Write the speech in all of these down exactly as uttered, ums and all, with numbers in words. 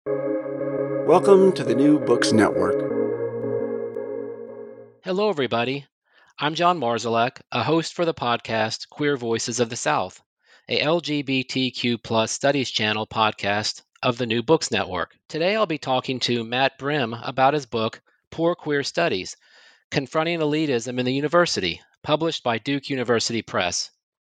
Welcome to the New Books Network. Hello, everybody. I'm John Marszalek, a host for the podcast Queer Voices of the South, a L G B T Q plus studies channel podcast of the New Books Network. Today, I'll be talking to Matt Brim about his book, Poor Queer Studies, Confronting Elitism in the University, published by Duke University Press.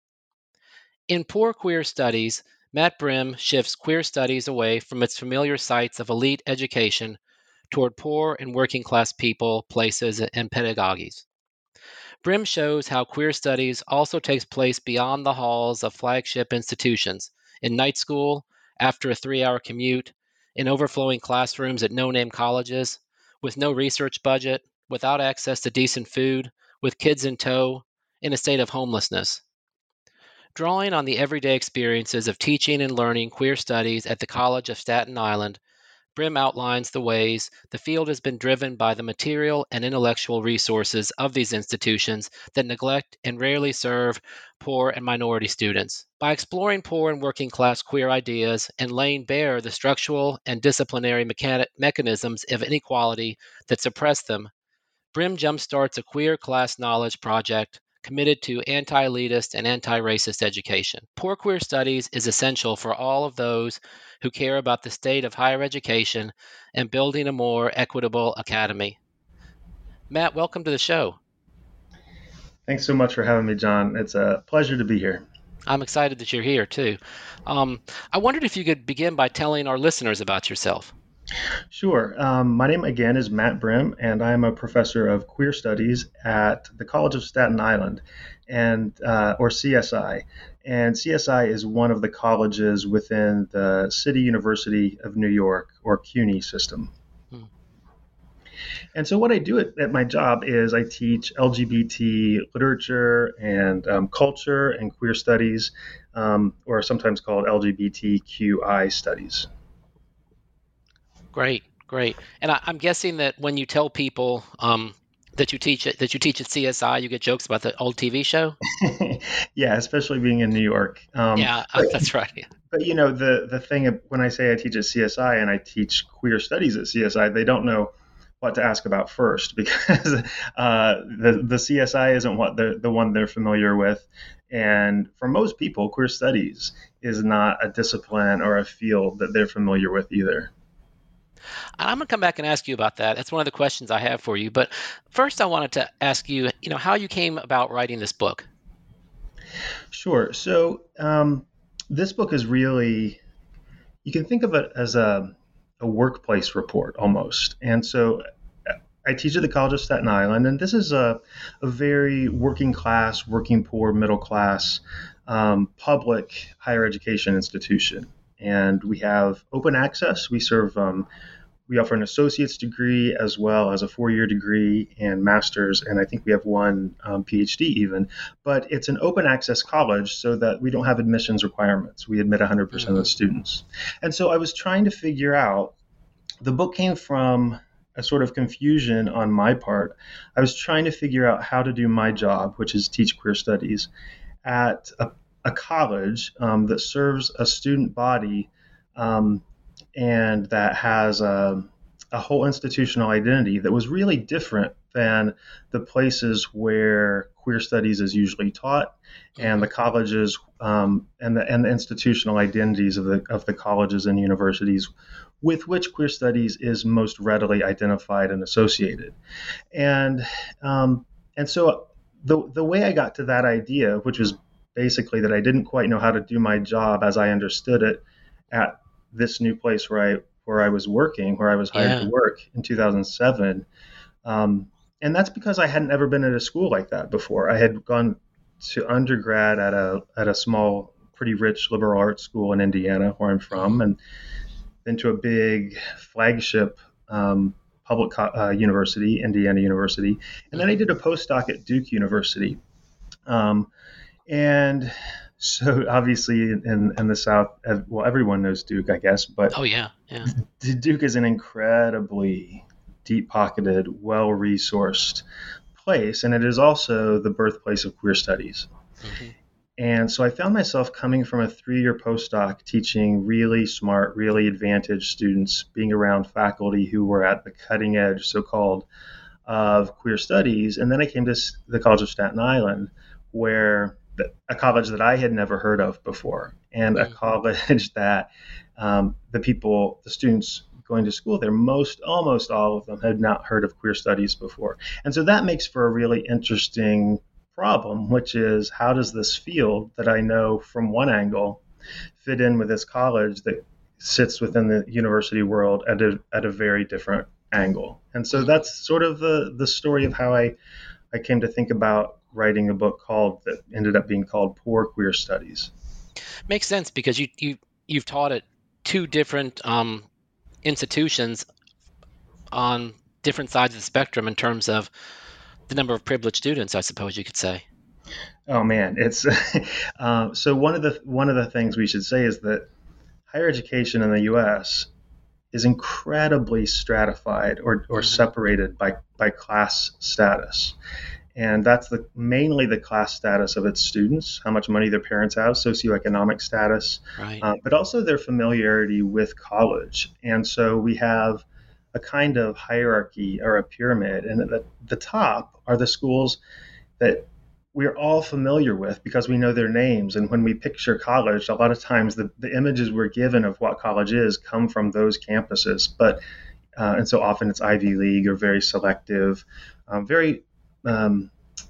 In Poor Queer Studies, Matt Brim shifts queer studies away from its familiar sites of elite education toward poor and working class people, places, and pedagogies. Brim shows how queer studies also takes place beyond the halls of flagship institutions, in night school, after a three hour commute, in overflowing classrooms at no name colleges, with no research budget, without access to decent food, with kids in tow, in a state of homelessness. Drawing on the everyday experiences of teaching and learning queer studies at the College of Staten Island, Brim outlines the ways the field has been driven by the material and intellectual resources of these institutions that neglect and rarely serve poor and minority students. By exploring poor and working class queer ideas and laying bare the structural and disciplinary mechani- mechanisms of inequality that suppress them, Brim jumpstarts a queer class knowledge project committed to anti-elitist and anti-racist education. Poor Queer Studies is essential for all of those who care about the state of higher education and building a more equitable academy. Matt, welcome to the show. Thanks so much for having me, John. It's a pleasure to be here. I'm excited that you're here, too. Um, I wondered if you could begin by telling our listeners about yourself. Sure. Um, my name, again, is Matt Brim, and I'm a professor of queer studies at the College of Staten Island, and uh, or C S I. And C S I is one of the colleges within the City University of New York, or CUNY system. Hmm. And so what I do at, at my job is I teach L G B T literature and um, culture and queer studies, um, or sometimes called L G B T Q I studies. Great, great. And I, I'm guessing that when you tell people um, that you teach it, that you teach at C S I, you get jokes about the old T V show. Yeah, especially being in New York. Um, yeah, but, that's right. But you know, the the thing when I say I teach at C S I and I teach queer studies at C S I, they don't know what to ask about first because uh, the the C S I isn't what the the one they're familiar with, and for most people, queer studies is not a discipline or a field that they're familiar with either. I'm going to come back and ask you about that. That's one of the questions I have for you. But first, I wanted to ask you, you know, how you came about writing this book. Sure. So um, this book is really, you can think of it as a, a workplace report almost. And so I teach at the College of Staten Island, and this is a, a very working class, working poor, middle class, um, public higher education institution. And we have open access. We serve um, We offer an associate's degree as well as a four-year degree and master's, and I think we have one um, P H D even. But it's an open access college so that we don't have admissions requirements. We admit one hundred percent mm-hmm. of the students. And so I was trying to figure out, the book came from a sort of confusion on my part. I was trying to figure out how to do my job, which is teach queer studies, at a, a college um, that serves a student body um, and that has a, a whole institutional identity that was really different than the places where queer studies is usually taught, and the colleges um, and the and the institutional identities of the of the colleges and universities with which queer studies is most readily identified and associated. And um, and so the the way I got to that idea, which was basically that I didn't quite know how to do my job as I understood it at this new place where I where I was working, where I was hired yeah. to work in two thousand seven. Um, and that's because I hadn't ever been at a school like that before. I had gone to undergrad at a at a small, pretty rich liberal arts school in Indiana, where I'm from, and then to a big flagship um, public uh, university, Indiana University. And then I did a postdoc at Duke University. Um, and So obviously in, in the South, well, everyone knows Duke, I guess, but oh yeah, yeah. Duke is an incredibly deep-pocketed, well-resourced place, and it is also the birthplace of queer studies. Mm-hmm. And so I found myself coming from a three-year postdoc teaching really smart, really advantaged students, being around faculty who were at the cutting edge, so-called, of queer studies. And then I came to the College of Staten Island, where the, a college that I had never heard of before, and a college that um, the people, the students going to school there, most, almost all of them had not heard of queer studies before. And so that makes for a really interesting problem, which is, how does this field that I know from one angle fit in with this college that sits within the university world at a, at a very different angle? And so that's sort of the, the story of how I, I came to think about writing a book called, that ended up being called Poor Queer Studies. Makes sense, because you, you, you've taught at two different um, institutions on different sides of the spectrum in terms of the number of privileged students, I suppose you could say. Oh man, it's uh, so one of the one of the things we should say is that higher education in the U S is incredibly stratified or, or mm-hmm. separated by by class status, and that's the mainly the class status of its students, how much money their parents have, socioeconomic status, right. uh, but also their familiarity with college. And so we have a kind of hierarchy or a pyramid, and at the, the top are the schools that we're all familiar with because we know their names. And when we picture college, a lot of times the, the images we're given of what college is come from those campuses. But uh, and so often it's Ivy League or very selective, um, very, um,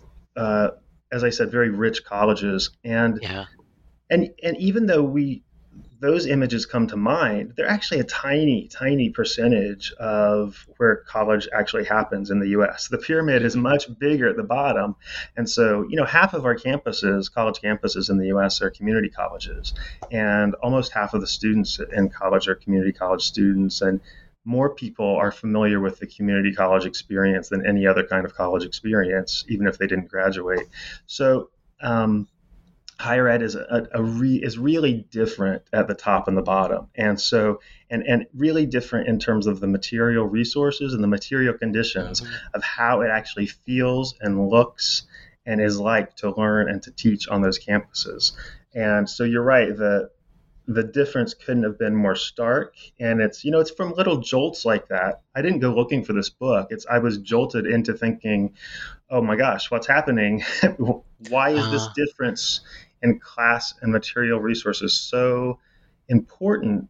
uh, as I said, very rich colleges. And yeah. and and even though we those images come to mind, they're actually a tiny, tiny percentage of where college actually happens in the U S. The pyramid is much bigger at the bottom. And so, you know, half of our campuses, college campuses in the U S, are community colleges. And almost half of the students in college are community college students. And more people are familiar with the community college experience than any other kind of college experience, even if they didn't graduate. So, um, higher ed is a, a re, is really different at the top and the bottom, and so and and really different in terms of the material resources and the material conditions mm-hmm. of how it actually feels and looks and is like to learn and to teach on those campuses. And so you're right, the the difference couldn't have been more stark. And it's, you know, it's from little jolts like that. I didn't go looking for this book. It's I was jolted into thinking, oh my gosh, what's happening? Why is uh. this difference in class and material resources so important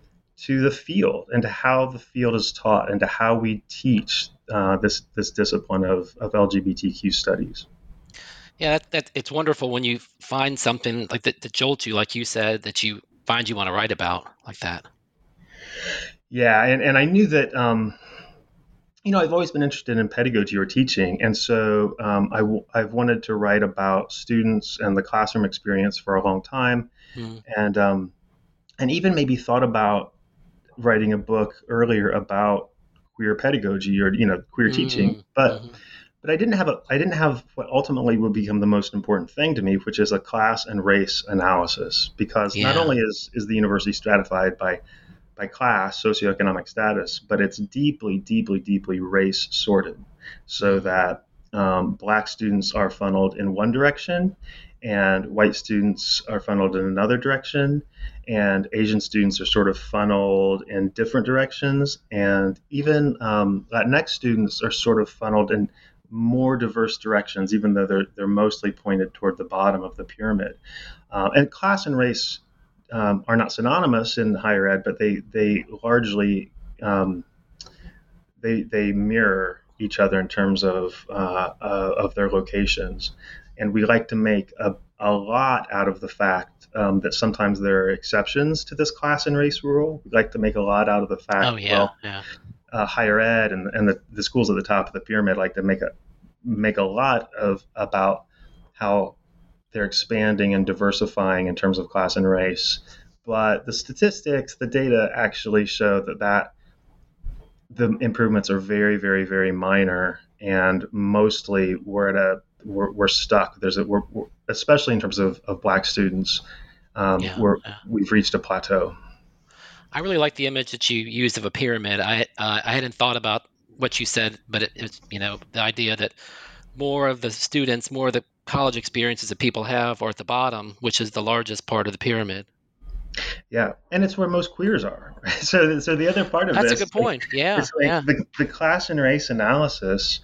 to the field and to how the field is taught and to how we teach uh, this this discipline of, of L G B T Q studies? Yeah, that, that, it's wonderful when you find something like that, that jolts you, like you said, that you find you want to write about like that. Yeah, and, and I knew that, um, you know, I've always been interested in pedagogy or teaching. And so um, I w- I've wanted to write about students and the classroom experience for a long time. Mm. And um, and even maybe thought about writing a book earlier about queer pedagogy or, you know, queer mm. teaching. But mm-hmm. but I didn't have a I didn't have what ultimately would become the most important thing to me, which is a class and race analysis. Because yeah. not only is is the university stratified by by class, socioeconomic status, but it's deeply, deeply, deeply race sorted, so that um, Black students are funneled in one direction and white students are funneled in another direction, and Asian students are sort of funneled in different directions, and even um, Latinx students are sort of funneled in more diverse directions, even though they're they're mostly pointed toward the bottom of the pyramid. Uh, and class and race Um, are not synonymous in higher ed, but they they largely um, they they mirror each other in terms of uh, uh, of their locations, and we like to make a, a lot out of the fact um, that sometimes there are exceptions to this class and race rule. We like to make a lot out of the fact. Oh yeah, well, yeah. Uh, higher ed and and the, the schools at the top of the pyramid like to make a make a lot of about how they're expanding and diversifying in terms of class and race. But the statistics, the data actually show that, that the improvements are very, very, very minor, and mostly we're at a we're, we're stuck. There's a we're, we're, especially in terms of, of Black students, um, yeah, we're, yeah. we've reached a plateau. I really like the image that you used of a pyramid. I uh, I hadn't thought about what you said, but it, it's, you know, the idea that more of the students, more of the college experiences that people have are at the bottom, which is the largest part of the pyramid. Yeah, and it's where most queers are. Right? So, so the other part of That's this, a good point. like, Yeah, it's like yeah. the the class and race analysis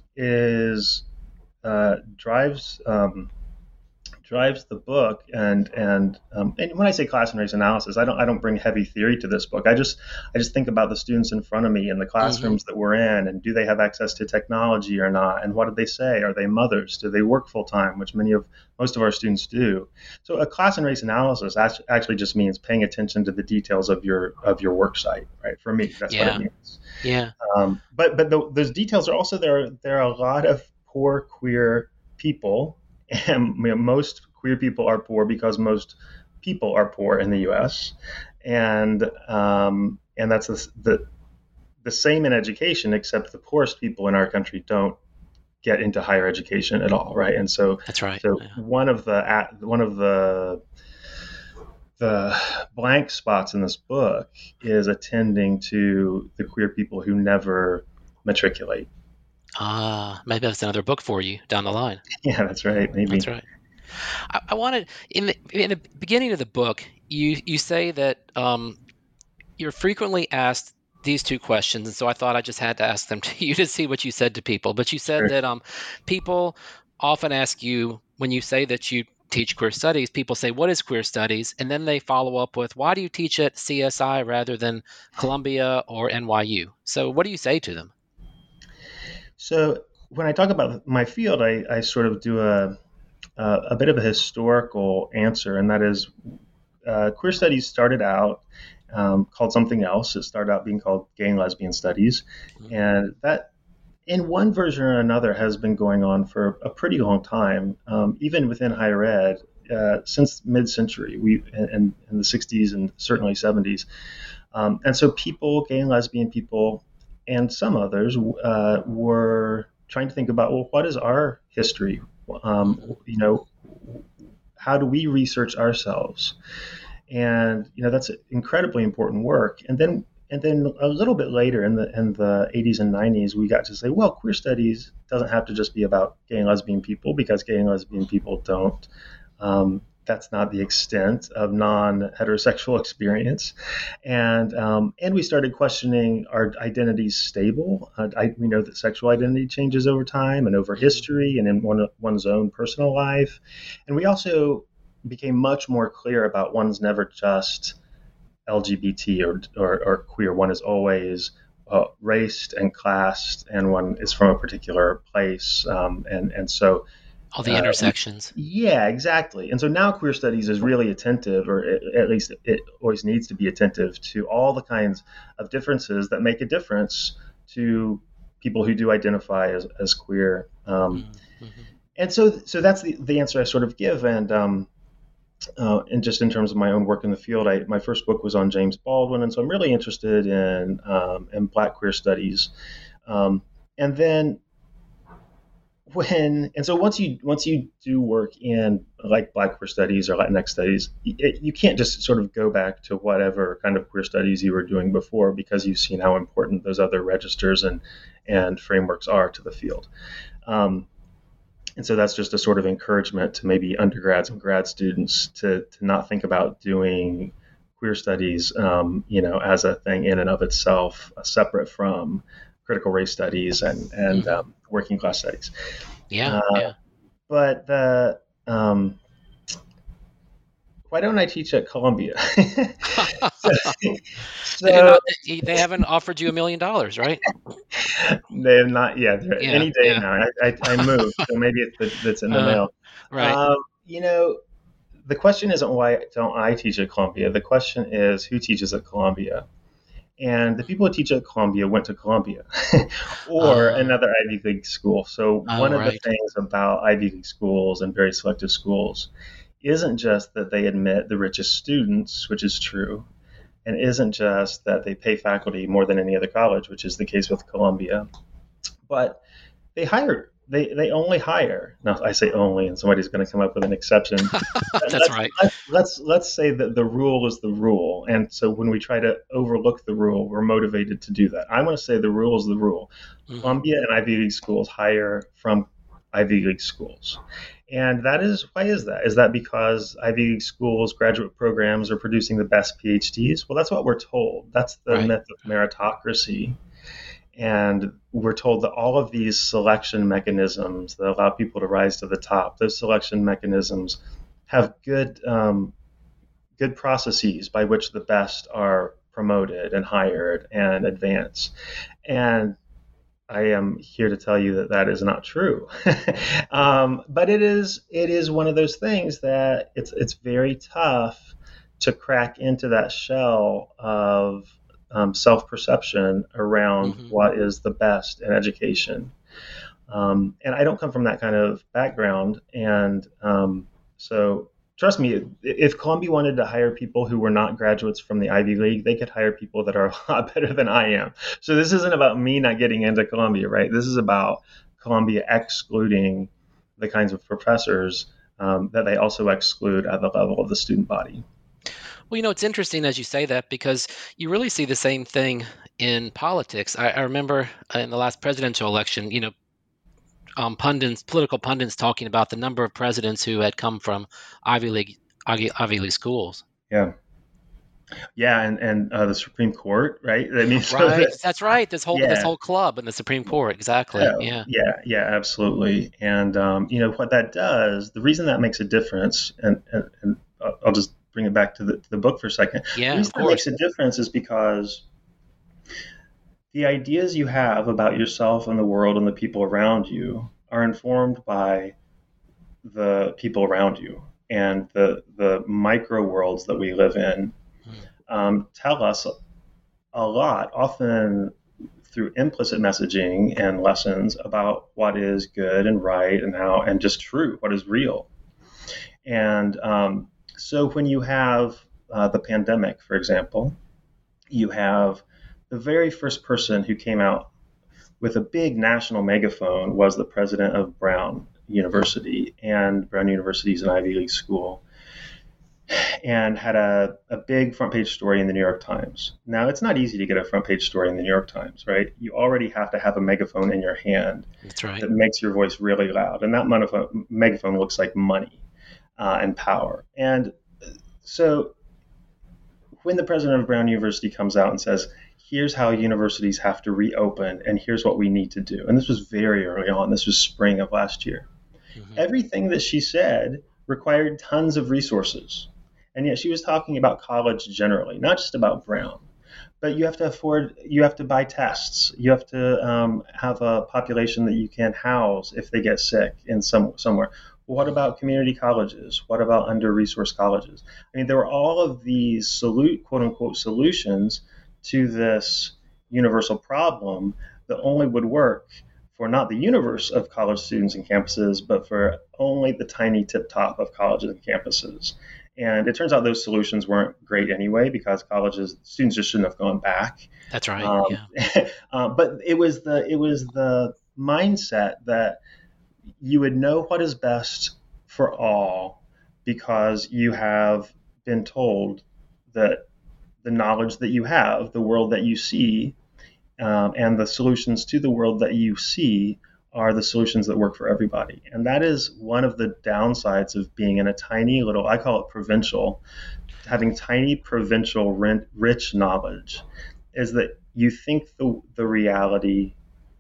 is uh, drives um, drives the book, and and um, and when I say class and race analysis, I don't I don't bring heavy theory to this book. I just I just think about the students in front of me and the classrooms mm-hmm. that we're in, and do they have access to technology or not, and what did they say? Are they mothers? Do they work full time? Which many of most of our students do. So a class and race analysis actually just means paying attention to the details of your of your work site, right? For me, that's yeah. what it means. Yeah. Um, but but the, those details are also there. There are a lot of poor queer people. And you know, most queer people are poor because most people are poor in the U S and um, and that's the, the the same in education, except the poorest people in our country don't get into higher education at all, right? And so that's right. So yeah. one of the one of the the blank spots in this book is attending to the queer people who never matriculate. Ah, maybe that's another book for you down the line. Yeah, that's right. Maybe that's right. I, I wanted in the in the beginning of the book, you you say that um, you're frequently asked these two questions, and so I thought I just had to ask them to you to see what you said to people. But you said Sure. that um, people often ask you when you say that you teach queer studies. People say, "What is queer studies?" And then they follow up with, "Why do you teach at C S I rather than Columbia or N Y U?" So, what do you say to them? So when I talk about my field, I, I sort of do a, a a bit of a historical answer, and that is uh, queer studies started out um, called something else. It started out being called gay and lesbian studies, mm-hmm. and that in one version or another has been going on for a pretty long time, um, even within higher ed uh, since mid-century. We in, in the sixties and certainly seventies, um, and so people, gay and lesbian people, and some others uh, were trying to think about, well, what is our history? Um, you know, how do we research ourselves? And you know, that's incredibly important work. And then, and then a little bit later in the in the eighties and nineties, we got to say, well, queer studies doesn't have to just be about gay and lesbian people, because gay and lesbian people don't. Um, That's not the extent of non-heterosexual experience, and um, and we started questioning, are identities stable? Uh, I, we know that sexual identity changes over time and over history and in one, one's own personal life, and we also became much more clear about one's never just L G B T or or, or queer. One is always uh, raced and classed, and one is from a particular place, um, and and so. All the intersections. Uh, yeah, exactly. And so now queer studies is really attentive, or it, at least it always needs to be attentive to all the kinds of differences that make a difference to people who do identify as, as queer. Um, mm-hmm. And so so that's the, the answer I sort of give. And um, uh, and just in terms of my own work in the field, I, my first book was on James Baldwin. And so I'm really interested in, um, in Black queer studies. Um, and then When and so once you once you do work in like Black queer studies or Latinx studies, it, you can't just sort of go back to whatever kind of queer studies you were doing before, because you've seen how important those other registers and and frameworks are to the field. Um, and so that's just a sort of encouragement to maybe undergrads and grad students to to not think about doing queer studies, um, you know, as a thing in and of itself, uh, separate from critical race studies and and mm-hmm. um, working class studies. Yeah, uh, yeah. But the um, why don't I teach at Columbia? so, so, not, they haven't offered you a million dollars, right? They have not yet. Yeah, any day yeah. now. I, I, I moved, so maybe it's, it's in the uh, mail. Right. Um, you know, the question isn't why don't I teach at Columbia. The question is who teaches at Columbia. And the people who teach at Columbia went to Columbia or uh, another Ivy League school. So oh, one of right. the things about Ivy League schools and very selective schools isn't just that they admit the richest students, which is true, and isn't just that they pay faculty more than any other college, which is the case with Columbia, but they hire. They they only hire. Now I say only, and somebody's going to come up with an exception. That's let's, right. Let's, let's let's say that the rule is the rule, and so when we try to overlook the rule, we're motivated to do that. I want to say the rule is the rule. Mm-hmm. Columbia and Ivy League schools hire from Ivy League schools, And that is, why is that? Is that because Ivy League schools, graduate programs are producing the best PhDs? Well, that's what we're told. That's the Right. myth of meritocracy. And we're told that all of these selection mechanisms that allow people to rise to the top, those selection mechanisms have good um, good processes by which the best are promoted and hired and advanced. And I am here to tell you that that is not true. um, but it is it is one of those things that it's it's very tough to crack into that shell of um, self-perception around Mm-hmm. what is the best in education. Um, and I don't come from that kind of background, and um, so trust me, if Columbia wanted to hire people who were not graduates from the Ivy League, they could hire people that are a lot better than I am. So this isn't about me not getting into Columbia, right? This is about Columbia excluding the kinds of professors um, that they also exclude at the level of the student body. Well, you know, it's interesting as you say that because you really see the same thing in politics. I, I remember in the last presidential election, you know, um, pundits, political pundits talking about the number of presidents who had come from Ivy League Ivy, Ivy League schools. Yeah. Yeah, and and uh, the Supreme Court, right? I mean, so Right. that, That's right. This whole yeah. this whole club in the Supreme Court. Exactly. Oh, Yeah. yeah, yeah, absolutely. And um, you know what that does, the reason that makes a difference, and, and, and I'll just bring it back to the, to the book for a second. Yeah, the reason of that makes course. a difference is because the ideas you have about yourself and the world and the people around you are informed by the people around you, and the the micro worlds that we live in um, tell us a lot, often through implicit messaging and lessons about what is good and right and how and just true, what is real. And um, so when you have uh, the pandemic, for example, you have the very first person who came out with a big national megaphone was the president of Brown University, and Brown University is an Ivy League school, and had a, a big front page story in the New York Times. Now, it's not easy to get a front page story in the New York Times, right? You already have to have a megaphone in your hand. That's right. That makes your voice really loud. And that megaphone, megaphone looks like money uh, and power. And so when the president of Brown University comes out and says, here's how universities have to reopen, and here's what we need to do. And this was very early on. This was spring of last year. Mm-hmm. Everything that she said required tons of resources. And yet she was talking about college generally, not just about Brown. But you have to afford, you have to buy tests. You have to um, have a population that you can house if they get sick in some somewhere. What about community colleges? What about under-resourced colleges? I mean, there were all of these solute, quote-unquote solutions to this universal problem that only would work for not the universe of college students and campuses, but for only the tiny tip top of colleges and campuses. And it turns out those solutions weren't great anyway, because colleges, students just shouldn't have gone back. That's right. Um, yeah. uh, but it was the it was the mindset that you would know what is best for all because you have been told that the knowledge that you have, the world that you see, um, and the solutions to the world that you see are the solutions that work for everybody. And that is one of the downsides of being in a tiny little, I call it provincial, having tiny provincial rich knowledge, is that you think the, the reality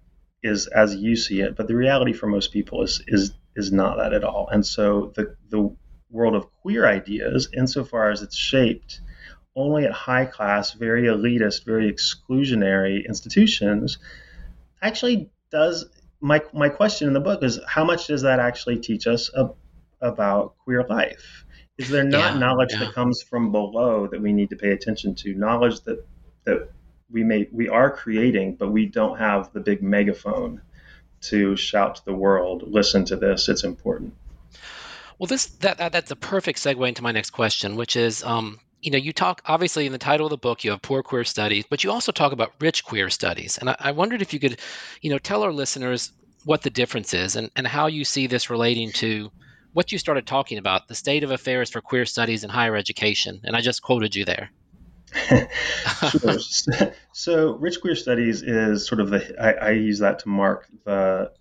is as you see it, but the reality for most people is is is not that at all. And so the the world of queer ideas, insofar as it's shaped only at high class, very elitist, very exclusionary institutions, actually does. My my question in the book is, how much does that actually teach us ab- about queer life? Is there not Yeah, knowledge yeah. that comes from below that we need to pay attention to? Knowledge that that we may we are creating, but we don't have the big megaphone to shout to the world, listen to this, it's important. Well, this that, that that's a perfect segue into my next question, which is, um, you know, you talk obviously in the title of the book, you have poor queer studies, but you also talk about rich queer studies, and I, I wondered if you could, you know, tell our listeners what the difference is and, and how you see this relating to what you started talking about, the state of affairs for queer studies in higher education, and I just quoted you there. Sure. So, rich queer studies is sort of the I, I use that to mark the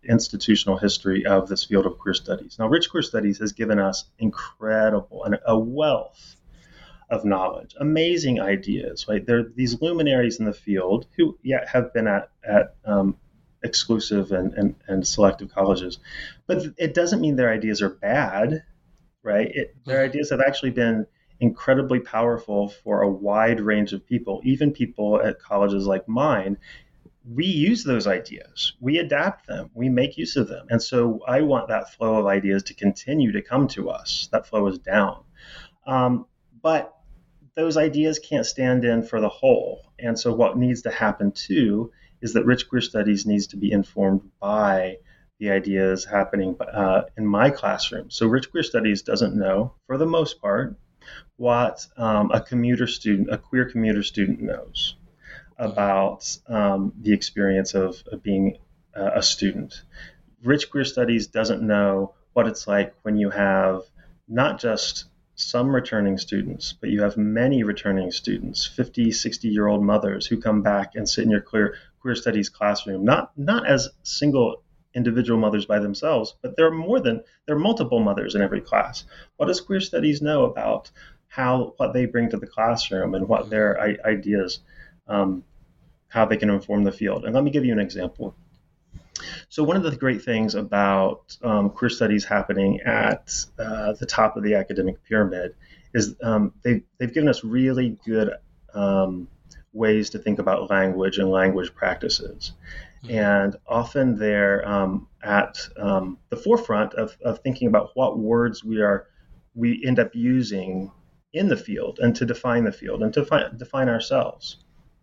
institutional history of this field of queer studies. Now, Rich Queer Studies has given us incredible and a wealth of knowledge, amazing ideas, right? There are these luminaries in the field who yeah, have been at, at um, exclusive and, and, and selective colleges, but it doesn't mean their ideas are bad, right? It, their ideas have actually been incredibly powerful for a wide range of people, even people at colleges like mine. We use those ideas, we adapt them, we make use of them. And so I want that flow of ideas to continue to come to us. That flow is down. Um, but those ideas can't stand in for the whole. And so what needs to happen too is that Rich Queer Studies needs to be informed by the ideas happening uh, in my classroom. So Rich Queer Studies doesn't know, for the most part, what um, a commuter student, a queer commuter student knows about um, the experience of, of being uh, a student. Rich Queer Studies doesn't know what it's like when you have not just some returning students, but you have many returning students, fifty, sixty-year-old mothers who come back and sit in your queer, queer studies classroom, not not as single individual mothers by themselves, but there are more than, there are multiple mothers in every class. What does queer studies know about how, what they bring to the classroom and what their I- ideas, um, how they can inform the field? And let me give you an example. So one of the great things about um, queer studies happening at uh, the top of the academic pyramid is um, they, they've given us really good um, ways to think about language and language practices. Mm-hmm. And often they're um, at um, the forefront of, of thinking about what words we are we end up using in the field and to define the field and to fi- define ourselves.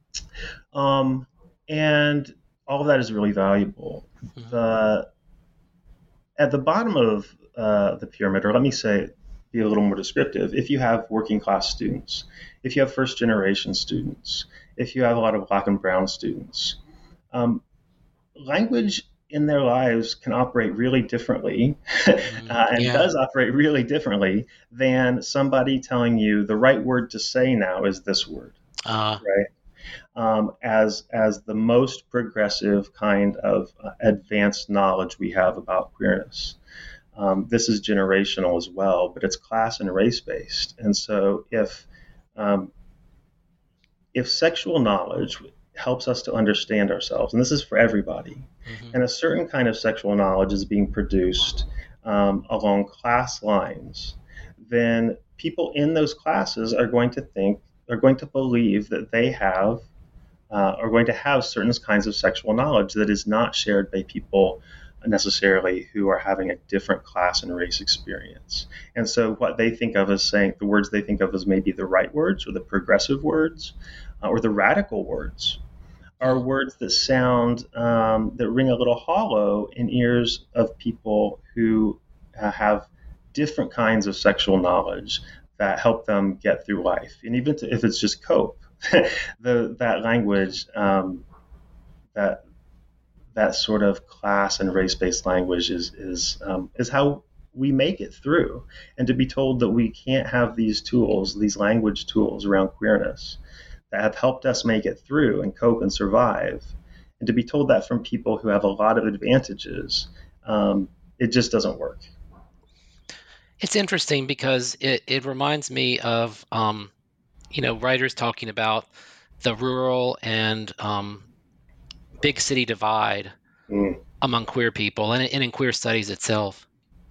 Um, and all of that is really valuable. Mm-hmm. The, at the bottom of uh, the pyramid, or let me say, be a little more descriptive, if you have working class students, if you have first generation students, if you have a lot of Black and brown students, um, language in their lives can operate really differently mm-hmm. uh, and yeah. does operate really differently than somebody telling you the right word to say now is this word, uh. right? Um, as as the most progressive kind of uh, advanced knowledge we have about queerness. Um, this is generational as well, but it's class and race-based. And so if um, if sexual knowledge helps us to understand ourselves, and this is for everybody, mm-hmm. and a certain kind of sexual knowledge is being produced um, along class lines, then people in those classes are going to think, are going to believe that they have Uh, are going to have certain kinds of sexual knowledge that is not shared by people necessarily who are having a different class and race experience. And so what they think of as saying, the words they think of as maybe the right words or the progressive words uh, or the radical words are words that sound, um, that ring a little hollow in ears of people who uh, have different kinds of sexual knowledge that help them get through life. And even to, if it's just cope, the that language, um, that that sort of class and race-based language is is um, is how we make it through. And to be told that we can't have these tools, these language tools around queerness that have helped us make it through and cope and survive, and to be told that from people who have a lot of advantages, um, it just doesn't work. It's interesting because it, it reminds me of um, you know, writers talking about the rural and um, big city divide mm. among queer people and, and in queer studies itself.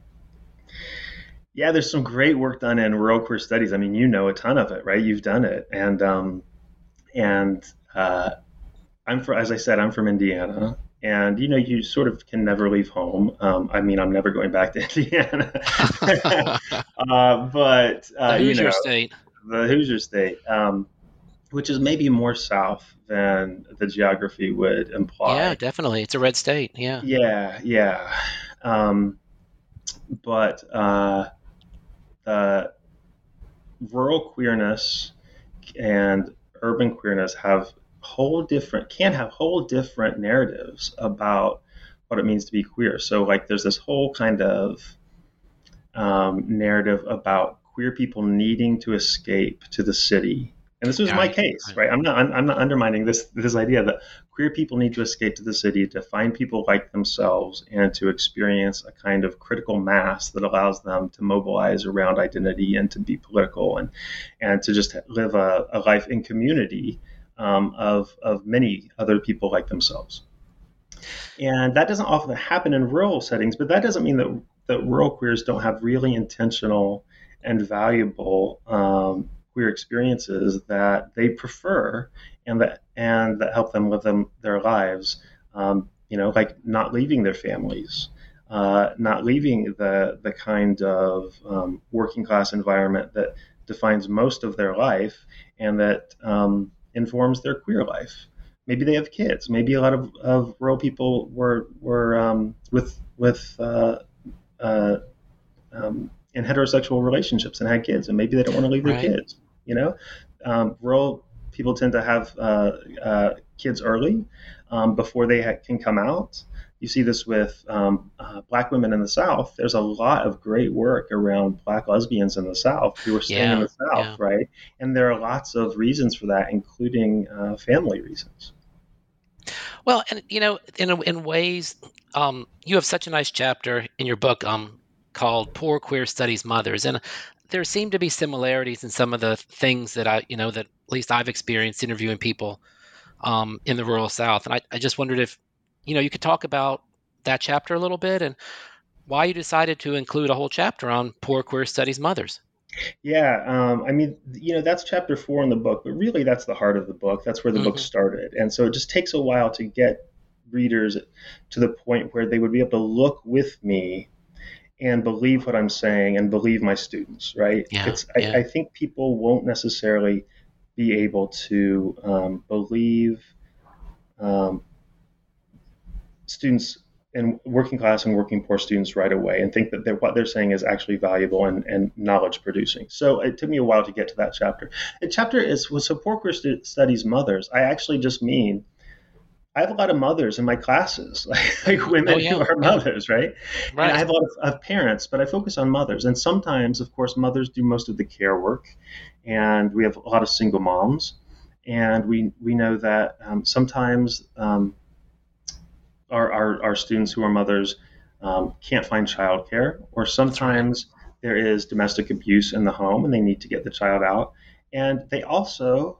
Yeah, there's some great work done in rural queer studies. I mean, you know a ton of it, right? You've done it. And, um, and uh, I'm from, as I said, I'm from Indiana. And, you know, you sort of can never leave home. Um, I mean, I'm never going back to Indiana. uh, but, uh, the you know. Hoosier State. The Hoosier State, um, which is maybe more south than the geography would imply. Yeah, definitely. It's a red state. Yeah. Yeah, yeah. Um, but uh, the rural queerness and urban queerness have whole different, can have whole different narratives about what it means to be queer. So, like, there's this whole kind of um, narrative about queer people needing to escape to the city And this was my Right. case, Right. right? I'm not I'm, I'm not undermining this this idea that queer people need to escape to the city to find people like themselves and to experience a kind of critical mass that allows them to mobilize around identity and to be political and and to just live a, a life in community um, of of many other people like themselves. And that doesn't often happen in rural settings, but that doesn't mean that that rural queers don't have really intentional and valuable um, queer experiences that they prefer and that and that help them live them their lives. Um, you know, like not leaving their families, uh, not leaving the the kind of um, working class environment that defines most of their life and that um, informs their queer life. Maybe they have kids. Maybe a lot of, of rural people were were um, with with uh, uh, um, in heterosexual relationships and had kids, and maybe they don't want to leave their Right. kids. You know, um, rural people tend to have uh, uh, kids early um, before they ha- can come out. You see this with um, uh, Black women in the South. There's a lot of great work around Black lesbians in the South who are staying in Yeah. the South, Yeah. right? And there are lots of reasons for that, including uh, family reasons. Well, and you know, in a- in ways, um, you have such a nice chapter in your book um, called "Poor Queer Studies Mothers," and there seem to be similarities in some of the things that I, you know, that at least I've experienced interviewing people um, in the rural South. And I, I just wondered if, you know, you could talk about that chapter a little bit and why you decided to include a whole chapter on poor queer studies mothers. Yeah, um, I mean, you know, that's chapter four in the book, but really that's the heart of the book. That's where the book Hmm. started. And so it just takes a while to get readers to the point where they would be able to look with me and believe what I'm saying and believe my students, right? Yeah. It's I, Yeah. I think people won't necessarily be able to um, believe um, students and working class and working poor students right away and think that they're, what they're saying is actually valuable and, and knowledge producing. So it took me a while to get to that chapter. The chapter is was so poor queer stu- studies mothers. I actually just mean I have a lot of mothers in my classes, like, like Oh, women who yeah. are Yeah. mothers, right? And I Right. have a lot of, of parents, but I focus on mothers. And sometimes, of course, mothers do most of the care work, and we have a lot of single moms. And we we know that um, sometimes um, our, our, our students who are mothers um, can't find childcare, or That's right. sometimes there is domestic abuse in the home and they need to get the child out. And they also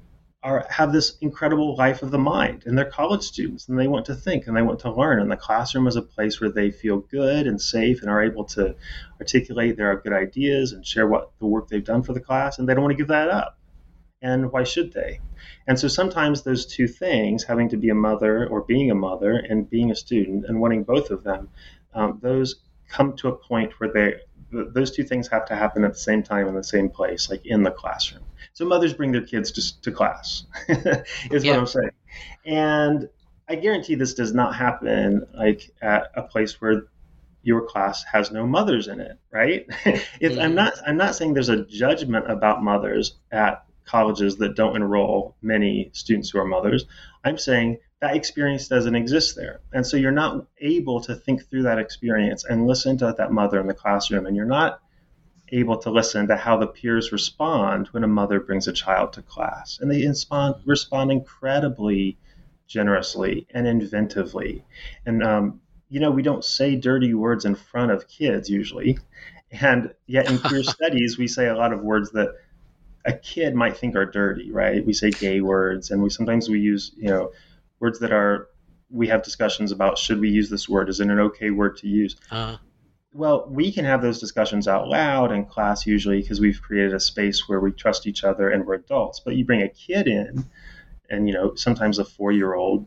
are have this incredible life of the mind, and they're college students and they want to think and they want to learn. And the classroom is a place where they feel good and safe and are able to articulate their good ideas and share what the work they've done for the class, and they don't want to give that up. And why should they? And so sometimes those two things, having to be a mother or being a mother and being a student and wanting both of them, um, those come to a point where they th- those two things have to happen at the same time in the same place, like in the classroom. So mothers bring their kids to, to class, is what Yeah. I'm saying. And I guarantee this does not happen like at a place where your class has no mothers in it, right? If I'm Hmm. not I'm not saying there's a judgment about mothers at colleges that don't enroll many students who are mothers. I'm saying that experience doesn't exist there. And so you're not able to think through that experience and listen to that mother in the classroom. And you're not able to listen to how the peers respond when a mother brings a child to class. And they respond, respond incredibly generously and inventively. And, um, you know, we don't say dirty words in front of kids usually. And yet in queer studies, we say a lot of words that a kid might think are dirty, right? We say gay words, and we sometimes we use, you know, words that are. We have discussions about should we use this word? Is it an okay word to use? Uh, Well, we can have those discussions out loud in class usually because we've created a space where we trust each other and we're adults. But you bring a kid in, and you know, sometimes a four-year-old,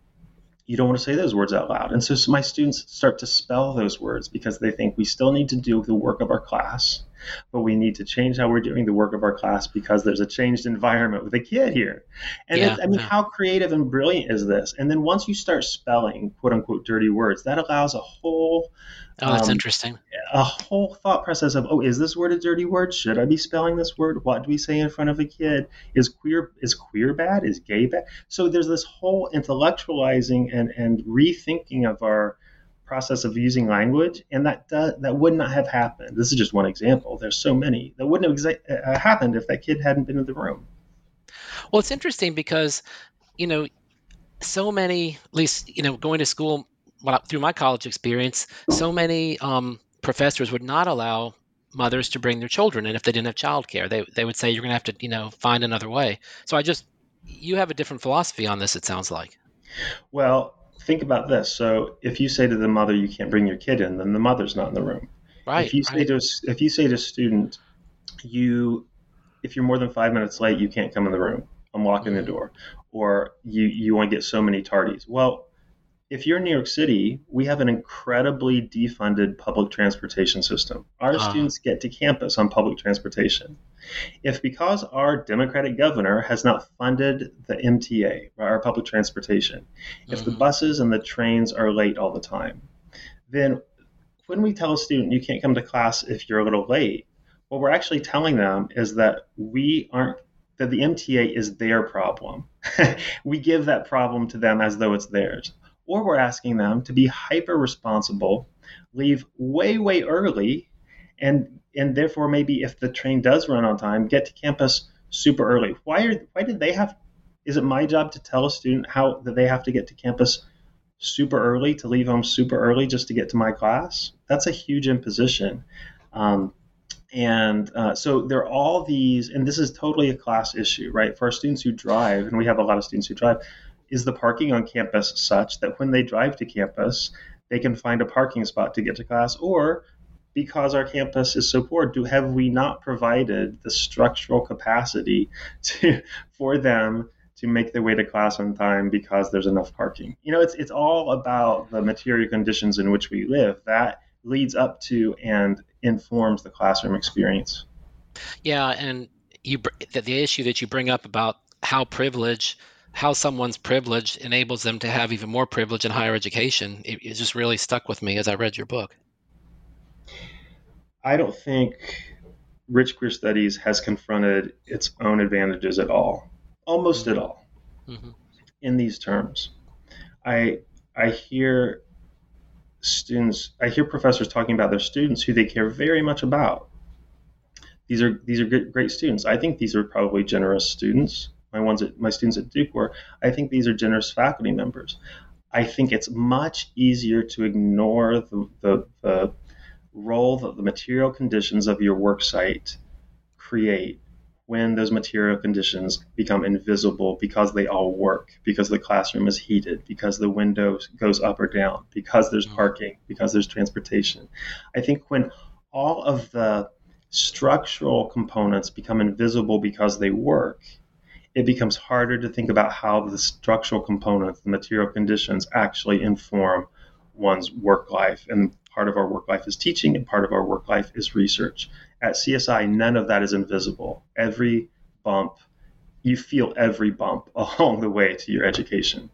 you don't want to say those words out loud. And so, so my students start to spell those words because they think we still need to do the work of our class, but we need to change how we're doing the work of our class because there's a changed environment with a kid here. And it, yeah. I mean, Yeah. how creative and brilliant is this? And then once you start spelling quote unquote dirty words, that allows a whole Oh, that's um, interesting. a whole thought process of, oh, is this word a dirty word? Should I be spelling this word? What do we say in front of a kid? Is queer is queer bad? Is gay bad? So there's this whole intellectualizing and, and rethinking of our process of using language, and that does, that would not have happened. This is just one example. There's so many that wouldn't have exa- uh, happened if that kid hadn't been in the room. Well, it's interesting because, you know, so many, at least, you know, going to school well, through my college experience, so many um, professors would not allow mothers to bring their children in if they didn't have childcare. They they would say you're going to have to, you know, find another way. So I just, you have a different philosophy on this, it sounds like. Well, think about this. So if you say to the mother you can't bring your kid in, then the mother's not in the room. Right, If you say right. to a- if you say to a student, you if you're more than five minutes late, you can't come in the room. I'm locking the Mhm. door, or you you only get so many tardies. Well, if you're in New York City, we have an incredibly defunded public transportation system. Our Uh, students get to campus on public transportation. If because our Democratic governor has not funded the M T A, our public transportation, if the mhm. buses and the trains are late all the time, then when we tell a student you can't come to class if you're a little late, what we're actually telling them is that we aren't that the M T A is their problem. We give that problem to them as though it's theirs. Or we're asking them to be hyper responsible, leave way, way early, and and therefore maybe if the train does run on time, get to campus super early. Why are why did they have is it my job to tell a student how that they have to get to campus super early, to leave home super early just to get to my class? That's a huge imposition. Um, and uh, so there are all these, and this is totally a class issue, right? For our students who drive, and we have a lot of students who drive, is the parking on campus such that when they drive to campus, they can find a parking spot to get to class? Or because our campus is so poor, do have we not provided the structural capacity to for them to make their way to class on time because there's enough parking? You know, it's it's all about the material conditions in which we live. That leads up to and informs the classroom experience. Yeah, and you br- the, the issue that you bring up about how privilege, how someone's privilege enables them to have even more privilege in higher education, it, it just really stuck with me as I read your book. I don't think rich queer studies has confronted its own advantages at all, almost at Hmm. all, Hmm. in these terms. I I hear students, I hear professors talking about their students who they care very much about. These are these are great, great students. I think these are probably generous students. My ones at my students at Duke were. I think these are generous faculty members. I think it's much easier to ignore the the, the role that the material conditions of your work site create when those material conditions become invisible because they all work, because the classroom is heated, because the window goes up or down, because there's Hmm. parking, because there's transportation. I think when all of the structural components become invisible because they work, it becomes harder to think about how the structural components, the material conditions, actually inform one's work life. And part of our work life is teaching, and part of our work life is research. At C S I, none of that is invisible. Every bump, you feel every bump along the way to your education.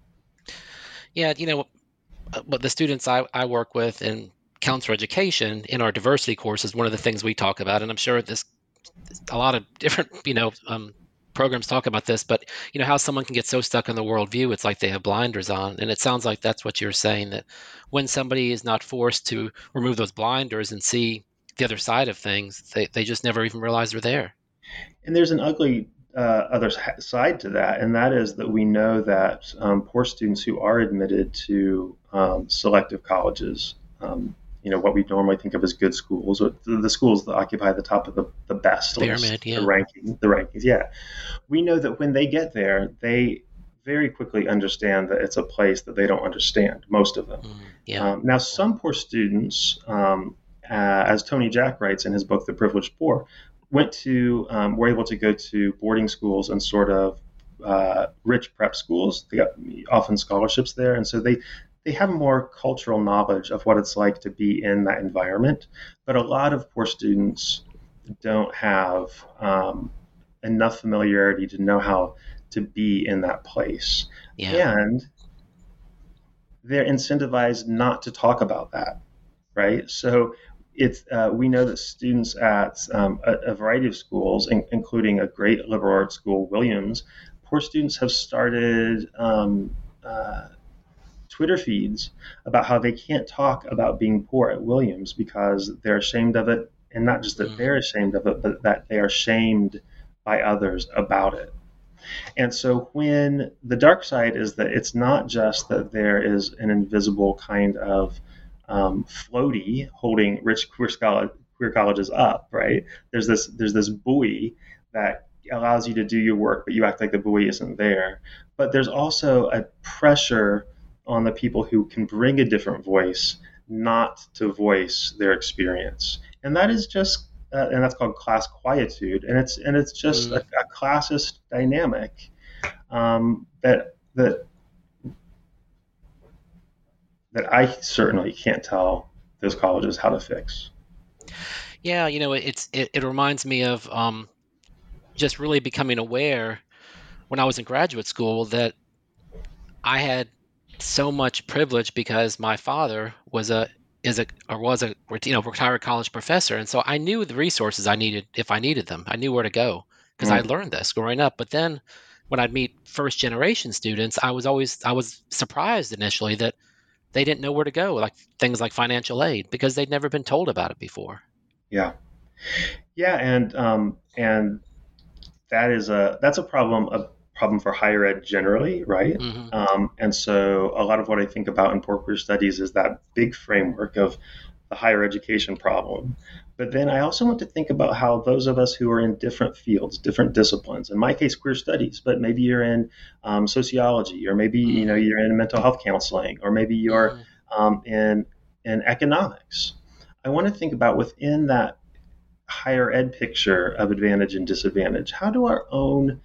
Yeah, you know, uh, but the students I, I work with in counselor education in our diversity courses, one of the things we talk about, and I'm sure this a lot of different, you know, um, programs talk about this, but you know how someone can get so stuck in the worldview, it's like they have blinders on, and it sounds like that's what you're saying. That when somebody is not forced to remove those blinders and see the other side of things, they they just never even realize they're there. And there's an ugly uh, other side to that, and that is that we know that um, poor students who are admitted to um, selective colleges, um, you know, what we normally think of as good schools, or the, the schools that occupy the top of the, the best Pyramid, list, the yeah. ranking, the rankings. Yeah, we know that when they get there, they very quickly understand that it's a place that they don't understand. Most of them. Mm, yeah. Um, now, some poor students, um, uh, as Tony Jack writes in his book, The Privileged Poor, went to um, were able to go to boarding schools and sort of uh, rich prep schools. They got often scholarships there, and so they they have more cultural knowledge of what it's like to be in that environment. But a lot of poor students don't have um, enough familiarity to know how to be in that place, Yeah. and they're incentivized not to talk about that, right? So it's uh, we know that students at um, a, a variety of schools, in, including a great liberal arts school, Williams, poor students have started um, uh, Twitter feeds about how they can't talk about being poor at Williams because they're ashamed of it, and not just that Mm, they're ashamed of it, but that they are shamed by others about it. And so when the dark side is that it's not just that there is an invisible kind of um, floaty holding rich queer, scholar, queer colleges up, right? There's this there's this buoy that allows you to do your work, but you act like the buoy isn't there. But there's also a pressure on the people who can bring a different voice not to voice their experience. And that is just uh, and that's called class quietude, and it's and it's just mm. a, a classist dynamic um, that that that I certainly can't tell those colleges how to fix. Yeah, you know, it's it, it reminds me of um, just really becoming aware when I was in graduate school that I had so much privilege because my father was a is a or was a you know retired college professor, and so I knew the resources I needed if I needed them. I knew where to go because mm. I learned this growing up. But then when I'd meet first generation students, I was always I was surprised initially that they didn't know where to go, like things like financial aid, because they'd never been told about it before. Yeah, yeah, and um, and that is a that's a problem a problem for higher ed generally, right? Mm-hmm. Um, and so a lot of what I think about in Poor Queer Studies is that big framework of the higher education problem. But then I also want to think about how those of us who are in different fields, different disciplines, in my case, queer studies, but maybe you're in um, sociology, or maybe you know you're in mental health counseling, or maybe you're mm-hmm. um, in in economics. I want to think about within that higher ed picture of advantage and disadvantage, how do our own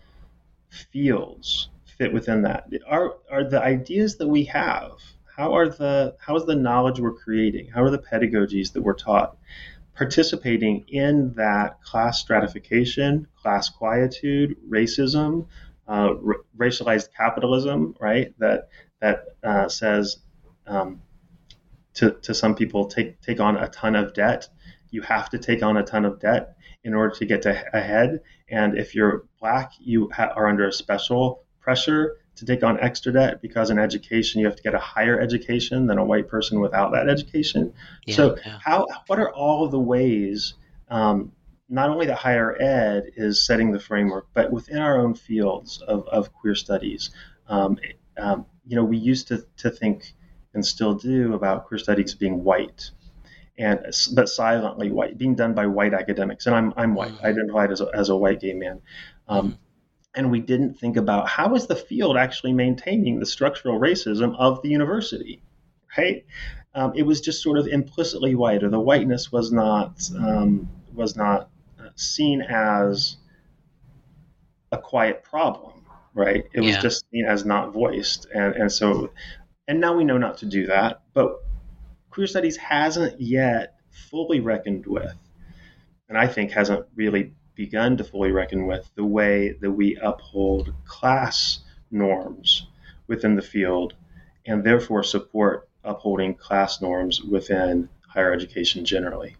fields fit within that? Are are the ideas that we have? How are the how is the knowledge we're creating? How are the pedagogies that we're taught participating in that class stratification, class quietude, racism, uh, r- racialized capitalism, right? That that uh, says um, to to some people, take take on a ton of debt. You have to take on a ton of debt in order to get to ahead. And if you're Black, you ha- are under a special pressure to take on extra debt because in education you have to get a higher education than a white person without that education. Yeah, so yeah. how what are all of the ways, um, not only that higher ed is setting the framework, but within our own fields of, of queer studies? Um, um, you know, we used to, to think and still do about queer studies being white. And but silently white, being done by white academics, and I'm I'm white. Mm-hmm. I identified as a, as a white gay man, um, mm-hmm. and we didn't think about how is the field actually maintaining the structural racism of the university, right? Um, it was just sort of implicitly white, or the whiteness was not um, was not seen as a quiet problem, right? It was yeah. just seen as not voiced, and and so, and now we know not to do that, but queer studies hasn't yet fully reckoned with, and I think hasn't really begun to fully reckon with, the way that we uphold class norms within the field and therefore support upholding class norms within higher education generally.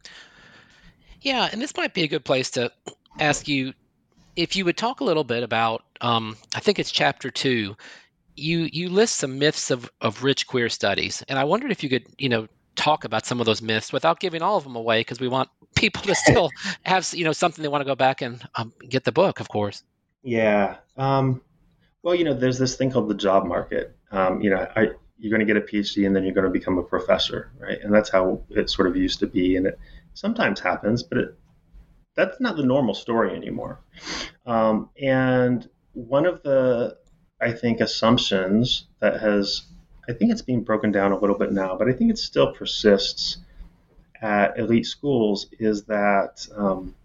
Yeah, and this might be a good place to ask you if you would talk a little bit about, um, I think it's chapter two, You you list some myths of, of rich queer studies, and I wondered if you could, you know, talk about some of those myths without giving all of them away, because we want people to still have, you know, something they want to go back and um, get the book, of course. Yeah. Um, well, you know, there's this thing called the job market. Um, you know, I, you're going to get a PhD and then you're going to become a professor, right? And that's how it sort of used to be, and it sometimes happens, but it, that's not the normal story anymore. Um, and one of the I think assumptions that has, I think it's being broken down a little bit now, but I think it still persists at elite schools, is that um,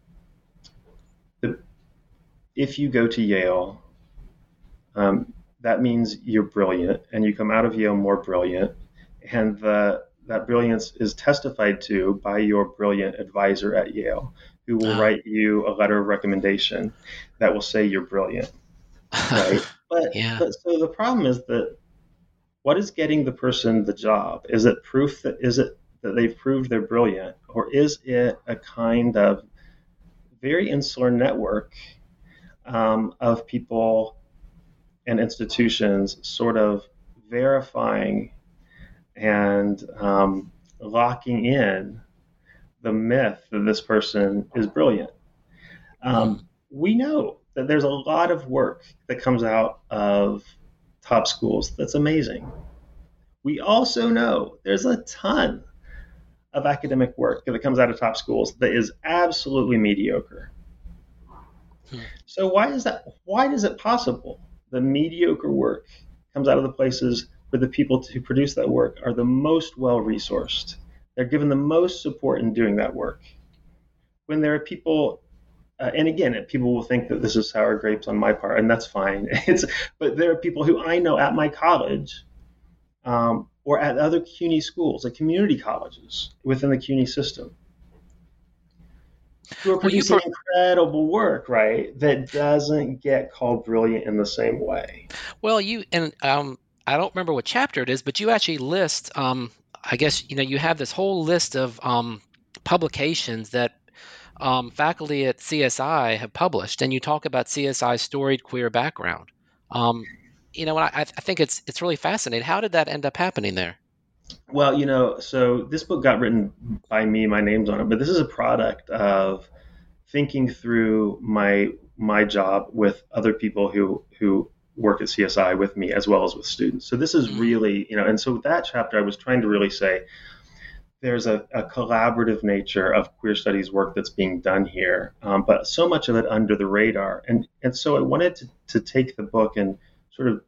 the, if you go to Yale, um, that means you're brilliant, and you come out of Yale more brilliant, and the, that brilliance is testified to by your brilliant advisor at Yale, who will oh. write you a letter of recommendation that will say you're brilliant. Right. But, yeah. but so the problem is that what is getting the person the job? Is it proof that is it that they've proved they're brilliant, or is it a kind of very insular network um, of people and institutions sort of verifying and um, locking in the myth that this person is brilliant? Um, we know that there's a lot of work that comes out of top schools that's amazing. We also know there's a ton of academic work that comes out of top schools that is absolutely mediocre. Hmm. So why is that? Why is it possible the mediocre work comes out of the places where the people who produce that work are the most well-resourced? They're given the most support in doing that work. When there are people, uh, and again, people will think that this is sour grapes on my part, and that's fine. It's, but there are people who I know at my college um, or at other CUNY schools, at community colleges within the CUNY system, who are producing well, pro- incredible work, right, that doesn't get called brilliant in the same way. Well, you, and um, I don't remember what chapter it is, but you actually list, um, I guess, you know, you have this whole list of um, publications that um, faculty at C S I have published, and you talk about C S I's storied queer background. Um, you know, I, I think it's it's really fascinating. How did that end up happening there? Well, you know, so this book got written by me, my name's on it, but this is a product of thinking through my my job with other people who who work at C S I with me, as well as with students. So this is really, you know, and so with that chapter, I was trying to really say, there's a, a collaborative nature of queer studies work that's being done here, um, but so much of it under the radar. And and so I wanted to, to take the book and sort of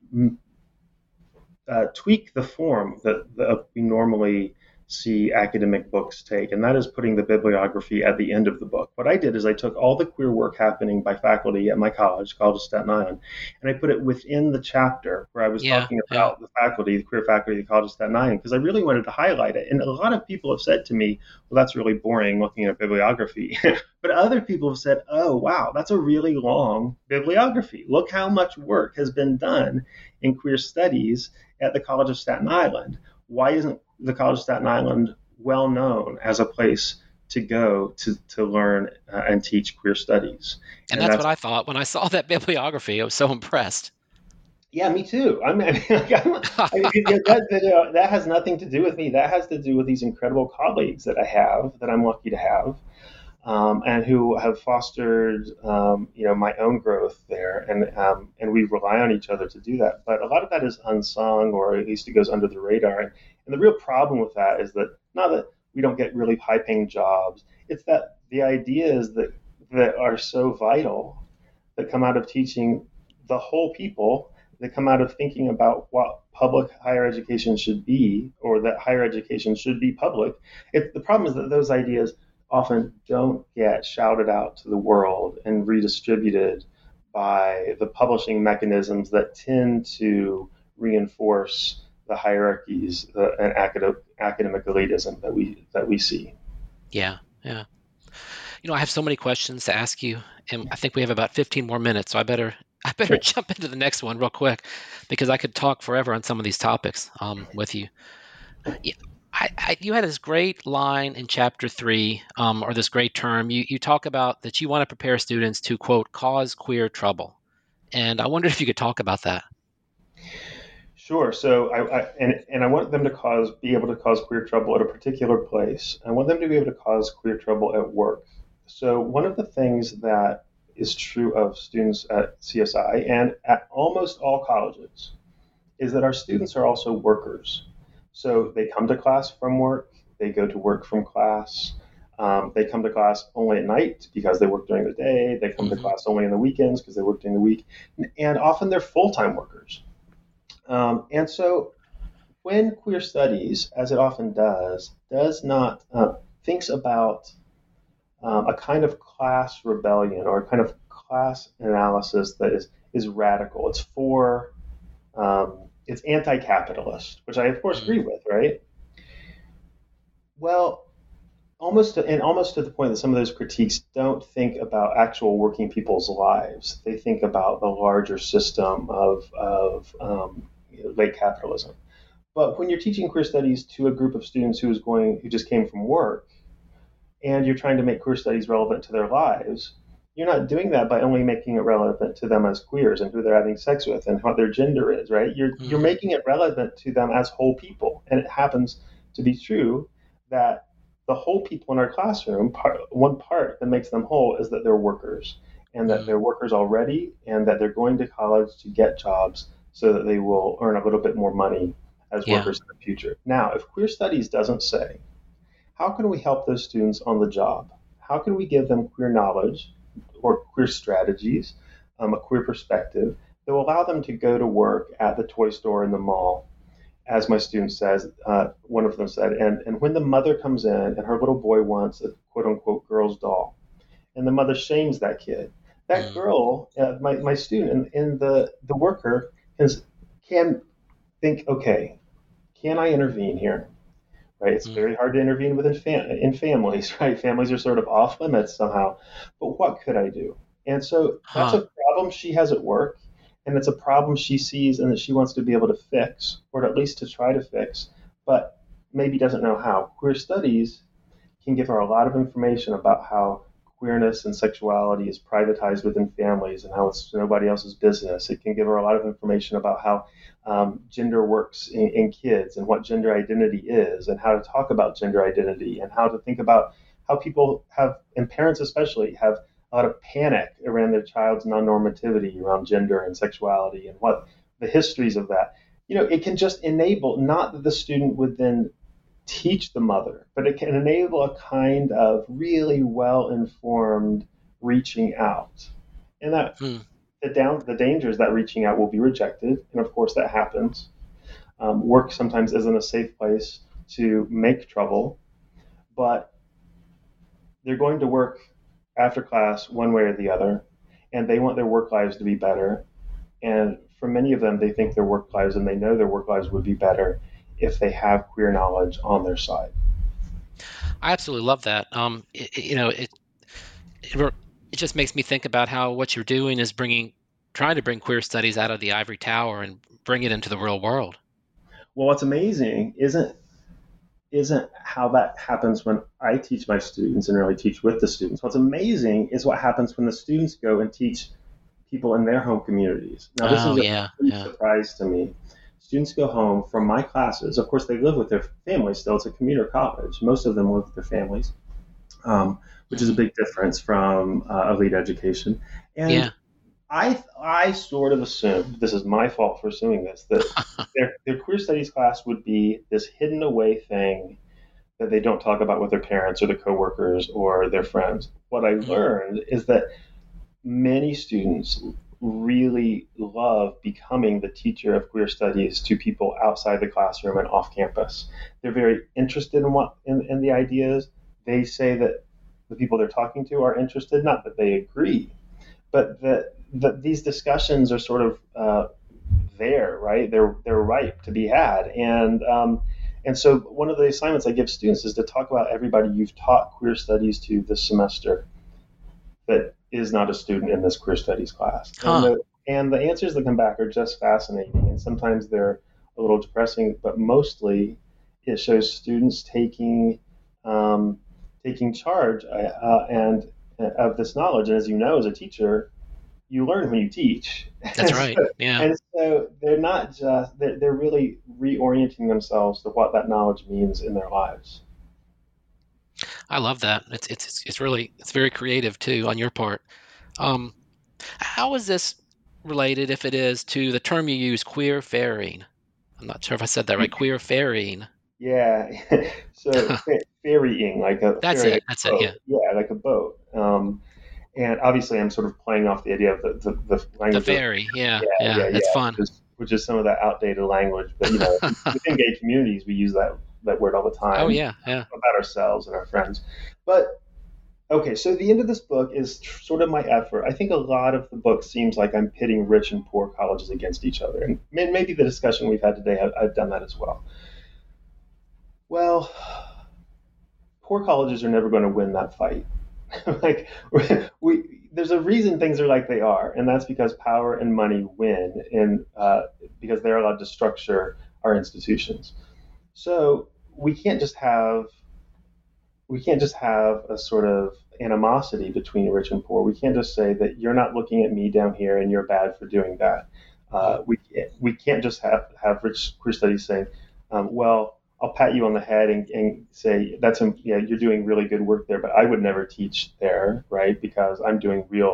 uh, tweak the form that, that we normally see academic books take, and that is putting the bibliography at the end of the book. What I did is I took all the queer work happening by faculty at my college, College of Staten Island, and I put it within the chapter where I was yeah, talking about yeah. the faculty, the queer faculty of the College of Staten Island, because I really wanted to highlight it. And a lot of people have said to me, well, that's really boring looking at bibliography. But other people have said, oh, wow, that's a really long bibliography. Look how much work has been done in queer studies at the College of Staten Island. Why isn't the College of Staten Island well known as a place to go to, to learn uh, and teach queer studies? And, and that's, that's what I thought when I saw that bibliography. I was so impressed. Yeah, me too. I mean, I mean, I mean that, that, uh, that has nothing to do with me. That has to do with these incredible colleagues that I have, that I'm lucky to have, um, and who have fostered, um, you know, my own growth there. And um, and we rely on each other to do that. But a lot of that is unsung, or at least it goes under the radar. And, and the real problem with that is that not that we don't get really high-paying jobs. It's that the ideas that that are so vital that come out of teaching the whole people, that come out of thinking about what public higher education should be, or that higher education should be public. It, the problem is that those ideas often don't get shouted out to the world and redistributed by the publishing mechanisms that tend to reinforce the hierarchies the, and academic, academic elitism that we that we see. Yeah, yeah. You know, I have so many questions to ask you, and I think we have about fifteen more minutes, so I better I better sure. jump into the next one real quick, because I could talk forever on some of these topics um, with you. Yeah, I, I, you had this great line in chapter three, um, or this great term. You you talk about that you want to prepare students to, quote, cause queer trouble, and I wondered if you could talk about that. Sure. So I, I and and I want them to cause be able to cause queer trouble at a particular place. I want them to be able to cause queer trouble at work. So one of the things that is true of students at C S I and at almost all colleges is that our students are also workers. So they come to class from work, they go to work from class, um, they come to class only at night because they work during the day, they come mm-hmm. to class only on the weekends because they work during the week, and often they're full-time workers. Um, and so when queer studies, as it often does, does not, uh, thinks about um, a kind of class rebellion or a kind of class analysis that is, is radical. It's for, um, it's anti-capitalist, which I of course agree with, right? Well, almost to, and almost to the point that some of those critiques don't think about actual working people's lives. They think about the larger system of, of um, late capitalism. But when you're teaching queer studies to a group of students who is going, who just came from work, and you're trying to make queer studies relevant to their lives, you're not doing that by only making it relevant to them as queers and who they're having sex with and what their gender is, right? You're mm-hmm. you're making it relevant to them as whole people. And it happens to be true that the whole people in our classroom, part, one part that makes them whole is that they're workers. and that they're workers already, and that they're going to college to get jobs so that they will earn a little bit more money as Yeah. workers in the future. Now, if Queer Studies doesn't say, how can we help those students on the job? How can we give them queer knowledge or queer strategies, um, a queer perspective that will allow them to go to work at the toy store in the mall? As my student says, uh, one of them said, and, and when the mother comes in and her little boy wants a quote unquote girl's doll, and the mother shames that kid, that Mm. girl, uh, my, my student, and, and the, the worker can, can think, okay, can I intervene here? Right? It's Mm. very hard to intervene within fam- in families, right? Families are sort of off limits somehow. But what could I do? And so that's Huh. a problem she has at work, and it's a problem she sees and that she wants to be able to fix, or at least to try to fix, but maybe doesn't know how. Queer Studies can give her a lot of information about how queerness and sexuality is privatized within families and how it's nobody else's business. It can give her a lot of information about how um, gender works in, in kids and what gender identity is and how to talk about gender identity and how to think about how people have, and parents especially, have a lot of panic around their child's non-normativity around gender and sexuality and what the histories of that. You know, it can just enable, not that the student would then teach the mother, but it can enable a kind of really well-informed reaching out. And that Hmm. the down the danger is that reaching out will be rejected, and of course that happens. Um, work sometimes isn't a safe place to make trouble, but they're going to work after class one way or the other, and they want their work lives to be better. And for many of them, they think their work lives and they know their work lives would be better if they have queer knowledge on their side. I absolutely love that. Um, it, it- you know, it, it re- it just makes me think about how what you're doing is bringing, trying to bring queer studies out of the ivory tower and bring it into the real world. Well, what's amazing isn't isn't how that happens when I teach my students and really teach with the students. What's amazing is what happens when the students go and teach people in their home communities. Now, this Oh is a yeah, huge yeah. surprise to me. Students go home from my classes. Of course, they live with their families still. It's a commuter college. Most of them live with their families, um, which is a Mhm. big difference from uh, elite education. And Yeah. I I sort of assumed, this is my fault for assuming this, that their, their queer studies class would be this hidden away thing that they don't talk about with their parents or their coworkers or their friends. What I Mm. learned is that many students really love becoming the teacher of queer studies to people outside the classroom and off campus. They're very interested in what in, in the ideas. They say that the people they're talking to are interested, not that they agree, but that that these discussions are sort of uh, there, right? They're they're ripe to be had, and um, and so one of the assignments I give students is to talk about everybody you've taught queer studies to this semester that is not a student in this queer studies class, and Huh. the and the answers that come back are just fascinating, and sometimes they're a little depressing, but mostly it shows students taking um, taking charge uh, and uh, of this knowledge, and as you know, as a teacher, you learn when you teach. That's and, so, right. Yeah. and so they're not just they're, they're really reorienting themselves to what that knowledge means in their lives. I love that. It's it's it's really it's very creative too on your part. Um, how is this related, if it is, to the term you use, queer fairing? I'm not sure if I said that right. Queer fairing. Yeah, so fe- ferrying, like a That's ferrying it. a That's it. boat, Yeah. yeah, like a boat. Um, and obviously, I'm sort of playing off the idea of the, the, the The language of fairy. Yeah. yeah, Yeah. yeah, It's yeah, fun. which is which is some of that outdated language. But you know, within gay communities, we use that that word all the Oh time yeah. Yeah. about ourselves and our friends. But okay, so the end of this book is tr- sort of my effort. I think a lot of the book seems like I'm pitting rich and poor colleges against each other, and may- maybe the discussion we've had today, I've, I've done that as well. Well, poor colleges are never going to win that fight. like we, there's a reason things are like they are, and that's because power and money win, and uh, because they're allowed to structure our institutions. So we can't just have we can't just have a sort of animosity between rich and poor. We can't just say that you're not looking at me down here and you're bad for doing that. Mm. Uh, we we can't just have have rich queer studies saying, um, well, I'll pat you on the head and, and say that's yeah you're doing really good work there, but I would never teach there, right? Because I'm doing real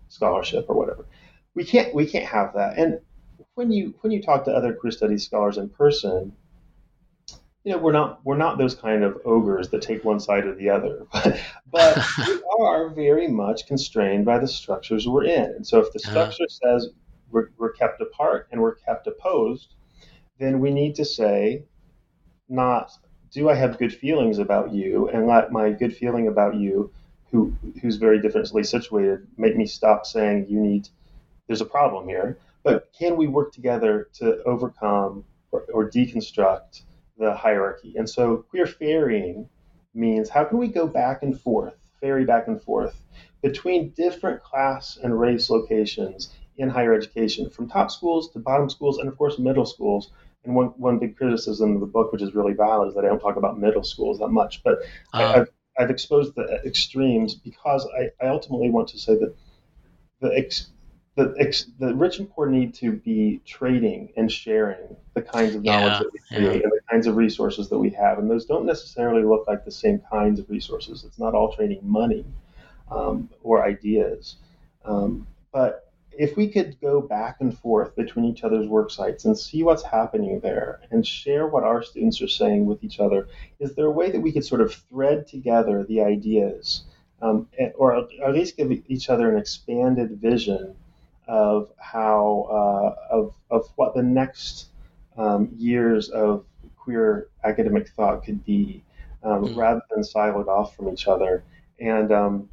scholarship or whatever. We can't we can't have that. And when you when you talk to other queer studies scholars in person, you know, we're not we're not those kind of ogres that take one side or the other, but, but we are very much constrained by the structures we're in. And so if the Uh, structure says we're, we're kept apart and we're kept opposed, then we need to say, not do I have good feelings about you, and let my good feeling about you, who who's very differently situated, make me stop saying you need. There's a problem here, but can we work together to overcome or, or deconstruct the hierarchy? And so queer ferrying means how can we go back and forth, ferry back and forth between different class and race locations in higher education, from top schools to bottom schools, and of course middle schools. And one, one big criticism of the book, which is really valid, is that I don't talk about middle schools that much. But I, uh, I've, I've exposed the extremes because I, I ultimately want to say that the ex, the, ex, the rich and poor need to be trading and sharing the kinds of knowledge yeah, that we yeah. create and the kinds of resources that we have. And those don't necessarily look like the same kinds of resources. It's not all trading money um, or ideas. Um, but if we could go back and forth between each other's work sites and see what's happening there and share what our students are saying with each other, is there a way that we could sort of thread together the ideas um, or at least give each other an expanded vision of how, uh, of, of what the next um, years of queer academic thought could be um, Mm. rather than siloed off from each other? And, um,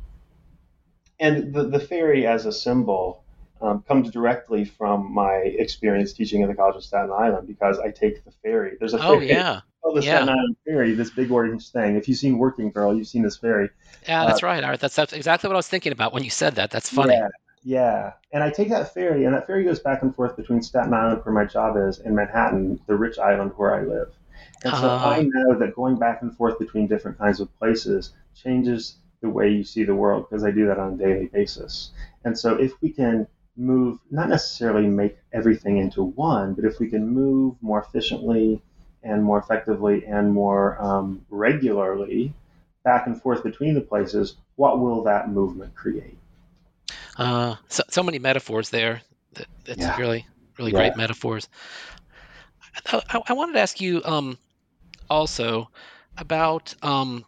and the, the ferry as a symbol um, comes directly from my experience teaching at the College of Staten Island, because I take the ferry. There's a Oh, ferry yeah. called the Staten Yeah. Island Ferry, this big orange thing. If you've seen Working Girl, you've seen this ferry. Yeah, Uh, that's right. All right. That's, that's exactly what I was thinking about when you said that. That's funny. yeah, yeah. And I take that ferry, and that ferry goes back and forth between Staten Island, where my job is, and Manhattan, the rich island where I live. And so I Uh, know that going back and forth between different kinds of places changes the way you see the world, because I do that on a daily basis. And so if we can move, not necessarily make everything into one, but if we can move more efficiently and more effectively and more um, regularly back and forth between the places, what will that movement create? uh, so, so many metaphors there. That, that's Yeah, really, really yeah. great metaphors. I, I, I wanted to ask you um, also about, um,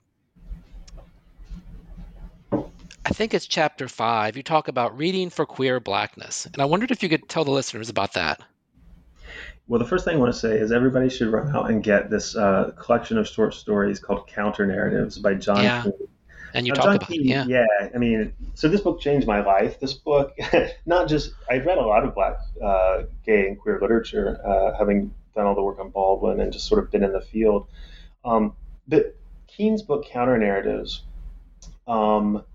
I think it's chapter five. You talk about reading for queer blackness. And I wondered if you could tell the listeners about that. Well, the first thing I want to say is everybody should run out and get this uh, collection of short stories called Counter Narratives by John Yeah. Keene. And you Now, talk John about it. Keene, Yeah. yeah, I mean, so this book changed my life. This book, not just, I've read a lot of Black, uh, gay, and queer literature, uh, having done all the work on Baldwin and just sort of been in the field. Um, but Keene's book, Counter Narratives, um,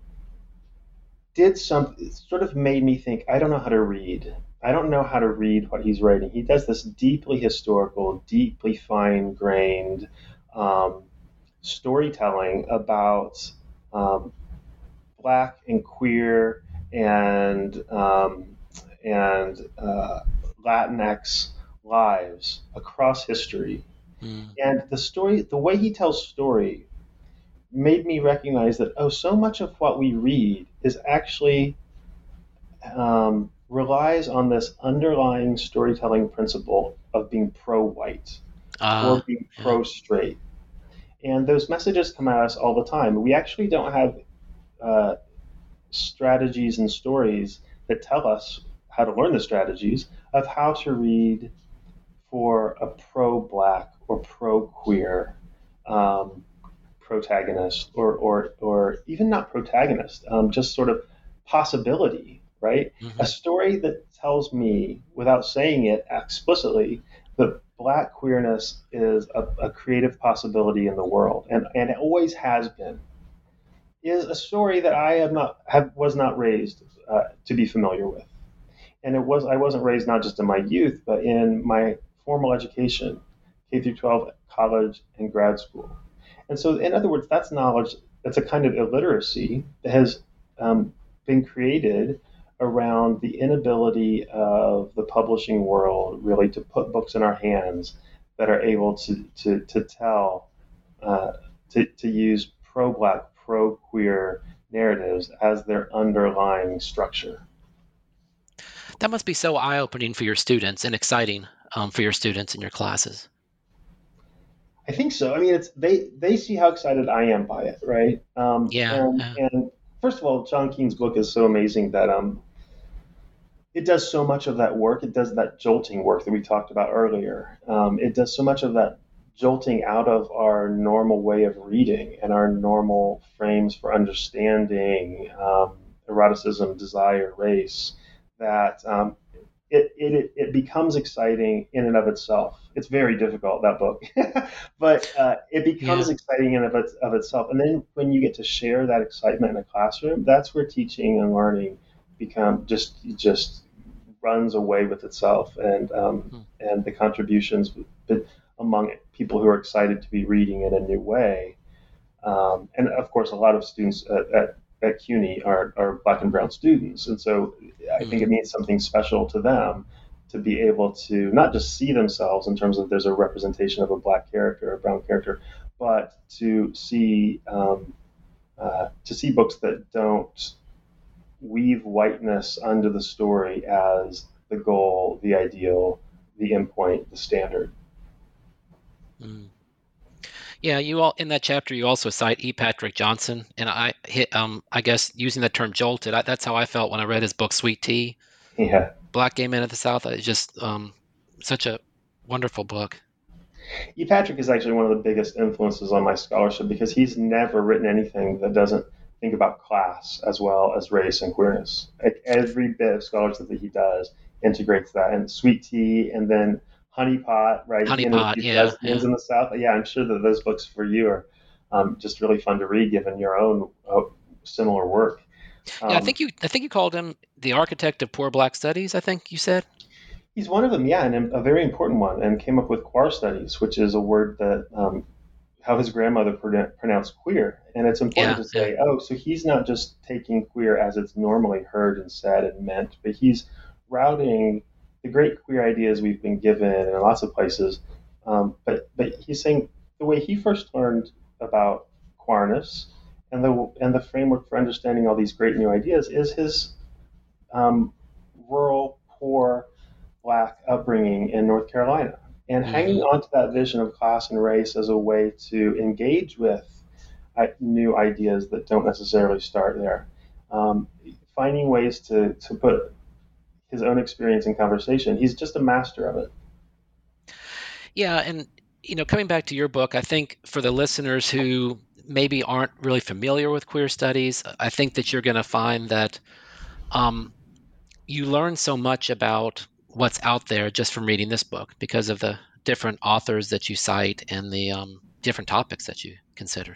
did something, sort of made me think, I don't know how to read. I don't know how to read what he's writing. He does this deeply historical, deeply fine grained um, storytelling about um, Black and queer and um, and uh, Latinx lives across history. Mm. And the story, the way he tells story, made me recognize that oh, so much of what we read is actually um, relies on this underlying storytelling principle of being pro-white or Uh, being yeah. pro-straight. And those messages come at us all the time. We actually don't have uh, strategies and stories that tell us how to learn the strategies of how to read for a pro-black or pro-queer um, protagonist, or, or, or even not protagonist, um, just sort of possibility, right? A Hmm. story that tells me, without saying it explicitly, that Black queerness is a, a creative possibility in the world, and, and it always has been, is a story that I have not have was not raised uh, to be familiar with. And it was I wasn't raised not just in my youth, but in my formal education, K through twelve, college, and grad school. And so, in other words, that's knowledge. That's a kind of illiteracy that has um, been created around the inability of the publishing world really to put books in our hands that are able to to to tell uh, to to use pro-black, pro-queer narratives as their underlying structure. That must be so eye-opening for your students and exciting um, for your students in your classes. I think so. I mean, it's they they see how excited I am by it, right? Um, Yeah. and Yeah. and first of all, John Keene's book is so amazing that um, it does so much of that work. It does that jolting work that we talked about earlier. Um, it does so much of that jolting out of our normal way of reading and our normal frames for understanding um, eroticism, desire, race, that um, it, it, it becomes exciting in and of itself. It's very difficult, that book, but uh, it becomes Yeah. exciting in and of, it, of itself. And then when you get to share that excitement in a classroom, that's where teaching and learning become just just runs away with itself, and um, Hmm. and the contributions among people who are excited to be reading in a new way. Um, and of course, a lot of students at, at, at CUNY are, are black and brown students. And so I think Hmm. it means something special to them to be able to not just see themselves in terms of there's a representation of a black character, a brown character, but to see um, uh, to see books that don't weave whiteness under the story as the goal, the ideal, the endpoint, the standard. Hmm. Yeah, you all in that chapter you also cite E. Patrick Johnson, and I hit um I guess using the term jolted. I, that's how I felt when I read his book Sweet Tea, Yeah. Black Gay Men of the South. It's just um such a wonderful book. E. Patrick is actually one of the biggest influences on my scholarship because he's never written anything that doesn't think about class as well as race and queerness. Like every bit of scholarship that he does integrates that. And Sweet Tea, and then Honey Pot, right? He Honey Pot, interviewed yeah, lesbians yeah. in the South. Yeah, I'm sure that those books for you are um, just really fun to read given your own uh, similar work. Yeah, I Um, think you I think you called him the architect of poor black studies, I think you said. He's one of them, yeah, and a very important one, and came up with queer studies, which is a word that um, how his grandmother pronounced queer. And it's important Yeah, to yeah. say, oh, so he's not just taking queer as it's normally heard and said and meant, but he's routing the great queer ideas we've been given in lots of places. Um, but but he's saying the way he first learned about queerness and the and the framework for understanding all these great new ideas is his um, rural, poor, black upbringing in North Carolina, and hanging Hmm. on to that vision of class and race as a way to engage with uh, new ideas that don't necessarily start there. Um, Finding ways to, to put his own experience in conversation. He's just a master of it. Yeah, and you know, coming back to your book, I think for the listeners who maybe aren't really familiar with queer studies, I think that you're going to find that um, you learn so much about what's out there just from reading this book because of the different authors that you cite and the um, different topics that you consider.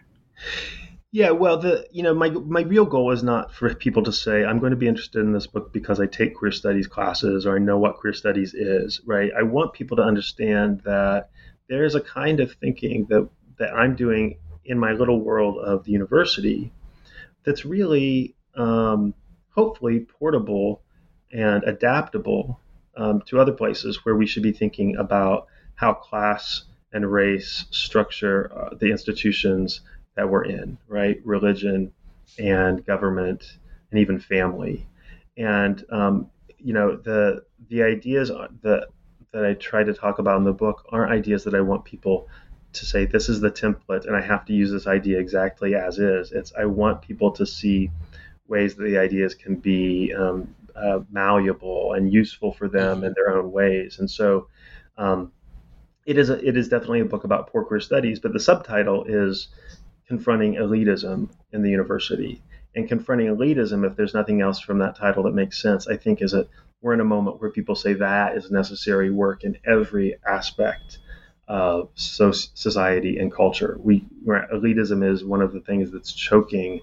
Yeah, well, the you know my my real goal is not for people to say I'm going to be interested in this book because I take queer studies classes or I know what queer studies is, right? I want people to understand that there is a kind of thinking that that I'm doing in my little world of the university that's really um, hopefully portable and adaptable um, to other places where we should be thinking about how class and race structure uh, the institutions that we're in, right? Religion and government and even family. And um, you know the the ideas that that I try to talk about in the book aren't ideas that I want people to say this is the template and I have to use this idea exactly as is. It's I want people to see ways that the ideas can be um, uh, malleable and useful for them Hmm. in their own ways. And so um, it is a, it is definitely a book about poor queer studies, but the subtitle is confronting elitism in the university. And confronting elitism, if there's nothing else from that title that makes sense, I think is that we're in a moment where people say that is necessary work in every aspect of so society and culture. We where elitism is one of the things that's choking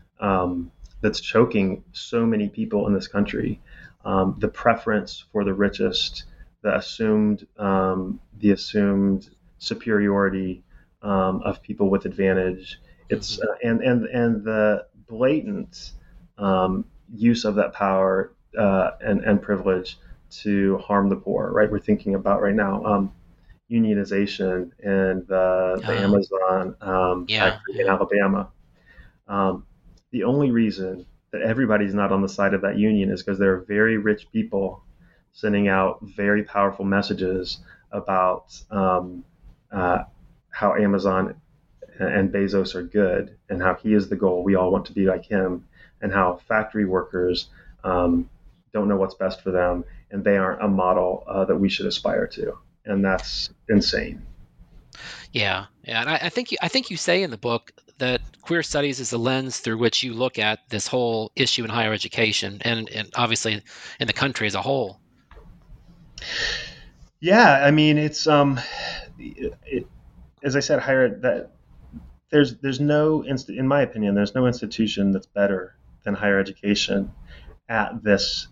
um, that's choking so many people in this country. Um, the preference for the richest, the assumed um, the assumed superiority um, of people with advantage. It's Hmm. uh, and and and the blatant um, use of that power uh, and and privilege to harm the poor. Right, we're thinking about right now um, unionization and the the Uh, Amazon um, yeah, factory in yeah. Alabama. Um, the only reason that everybody's not on the side of that union is because there are very rich people sending out very powerful messages about um, uh, how Amazon and Bezos are good and how he is the goal. We all want to be like him, and how factory workers um, don't know what's best for them, and they aren't a model uh, that we should aspire to. And that's insane. Yeah, yeah, and I, I think you, I think you say in the book that queer studies is the lens through which you look at this whole issue in higher education, and, and obviously in the country as a whole. Yeah, I mean, it's um, it, it, as I said, higher that there's there's no inst- in my opinion, there's no institution that's better than higher education at this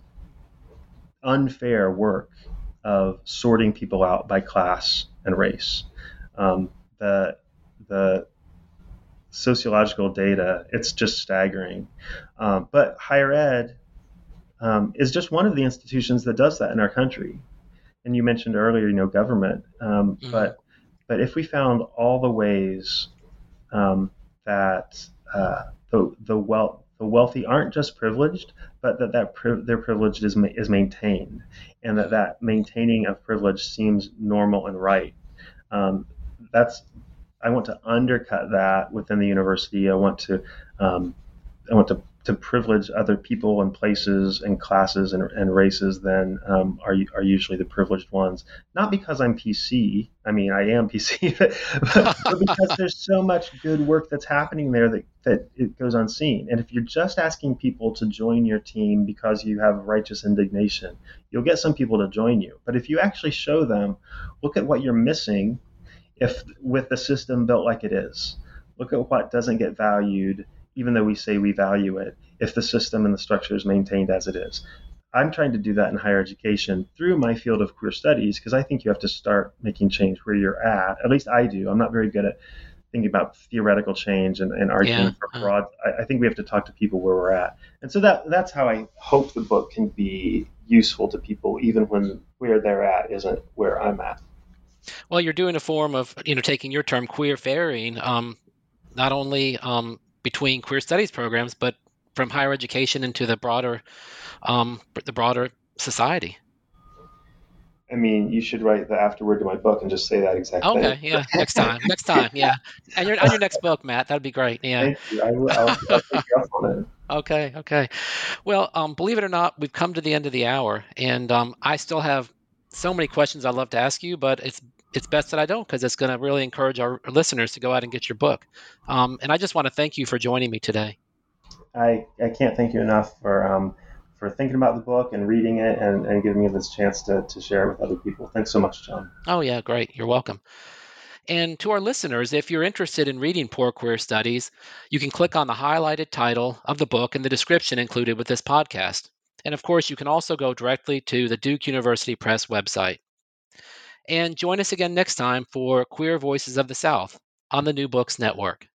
unfair work of sorting people out by class and race. Um, the the sociological data, it's just staggering. Um, but higher ed um, is just one of the institutions that does that in our country. And you mentioned earlier, you know, government. Um, mm-hmm. But but if we found all the ways um, that uh, the the wealth the wealthy aren't just privileged, but that that pri- their privilege is ma- is maintained, and that that maintaining of privilege seems normal and right. Um, that's I want to undercut that within the university. I want to um, I want to, to privilege other people and places and classes and, and races than um, are are usually the privileged ones. Not because I'm P C. I mean, I am P C, but, but because there's so much good work that's happening there that, that it goes unseen. And if you're just asking people to join your team because you have righteous indignation, you'll get some people to join you. But if you actually show them, look at what you're missing if with the system built like it is. Look at what doesn't get valued, even though we say we value it, if the system and the structure is maintained as it is. I'm trying to do that in higher education through my field of queer studies, because I think you have to start making change where you're at. At least I do. I'm not very good at thinking about theoretical change and, and arguing yeah. for broad. I, I think we have to talk to people where we're at. And so that that's how I hope the book can be useful to people, even when where they're at isn't where I'm at. Well, you're doing a form of, you know, taking your term queer ferrying, um, not only um, between queer studies programs, but from higher education into the broader, um, the broader society. I mean, you should write the afterword to my book and just say that exact okay, thing. Okay, yeah, next time, next time, yeah. And your on your next book, Matt, that'd be great. Yeah. Thank you. I will, I'll, I'll take you up on it. Okay, okay. Well, um, believe it or not, we've come to the end of the hour, and um, I still have so many questions I'd love to ask you, but it's it's best that I don't, because it's going to really encourage our listeners to go out and get your book. Um, and I just want to thank you for joining me today. I, I can't thank you enough for um, for thinking about the book and reading it and, and giving me this chance to, to share it with other people. Thanks so much, John. Oh, yeah, great. You're welcome. And to our listeners, if you're interested in reading Poor Queer Studies, you can click on the highlighted title of the book in the description included with this podcast. And of course, you can also go directly to the Duke University Press website. And join us again next time for Queer Voices of the South on the New Books Network.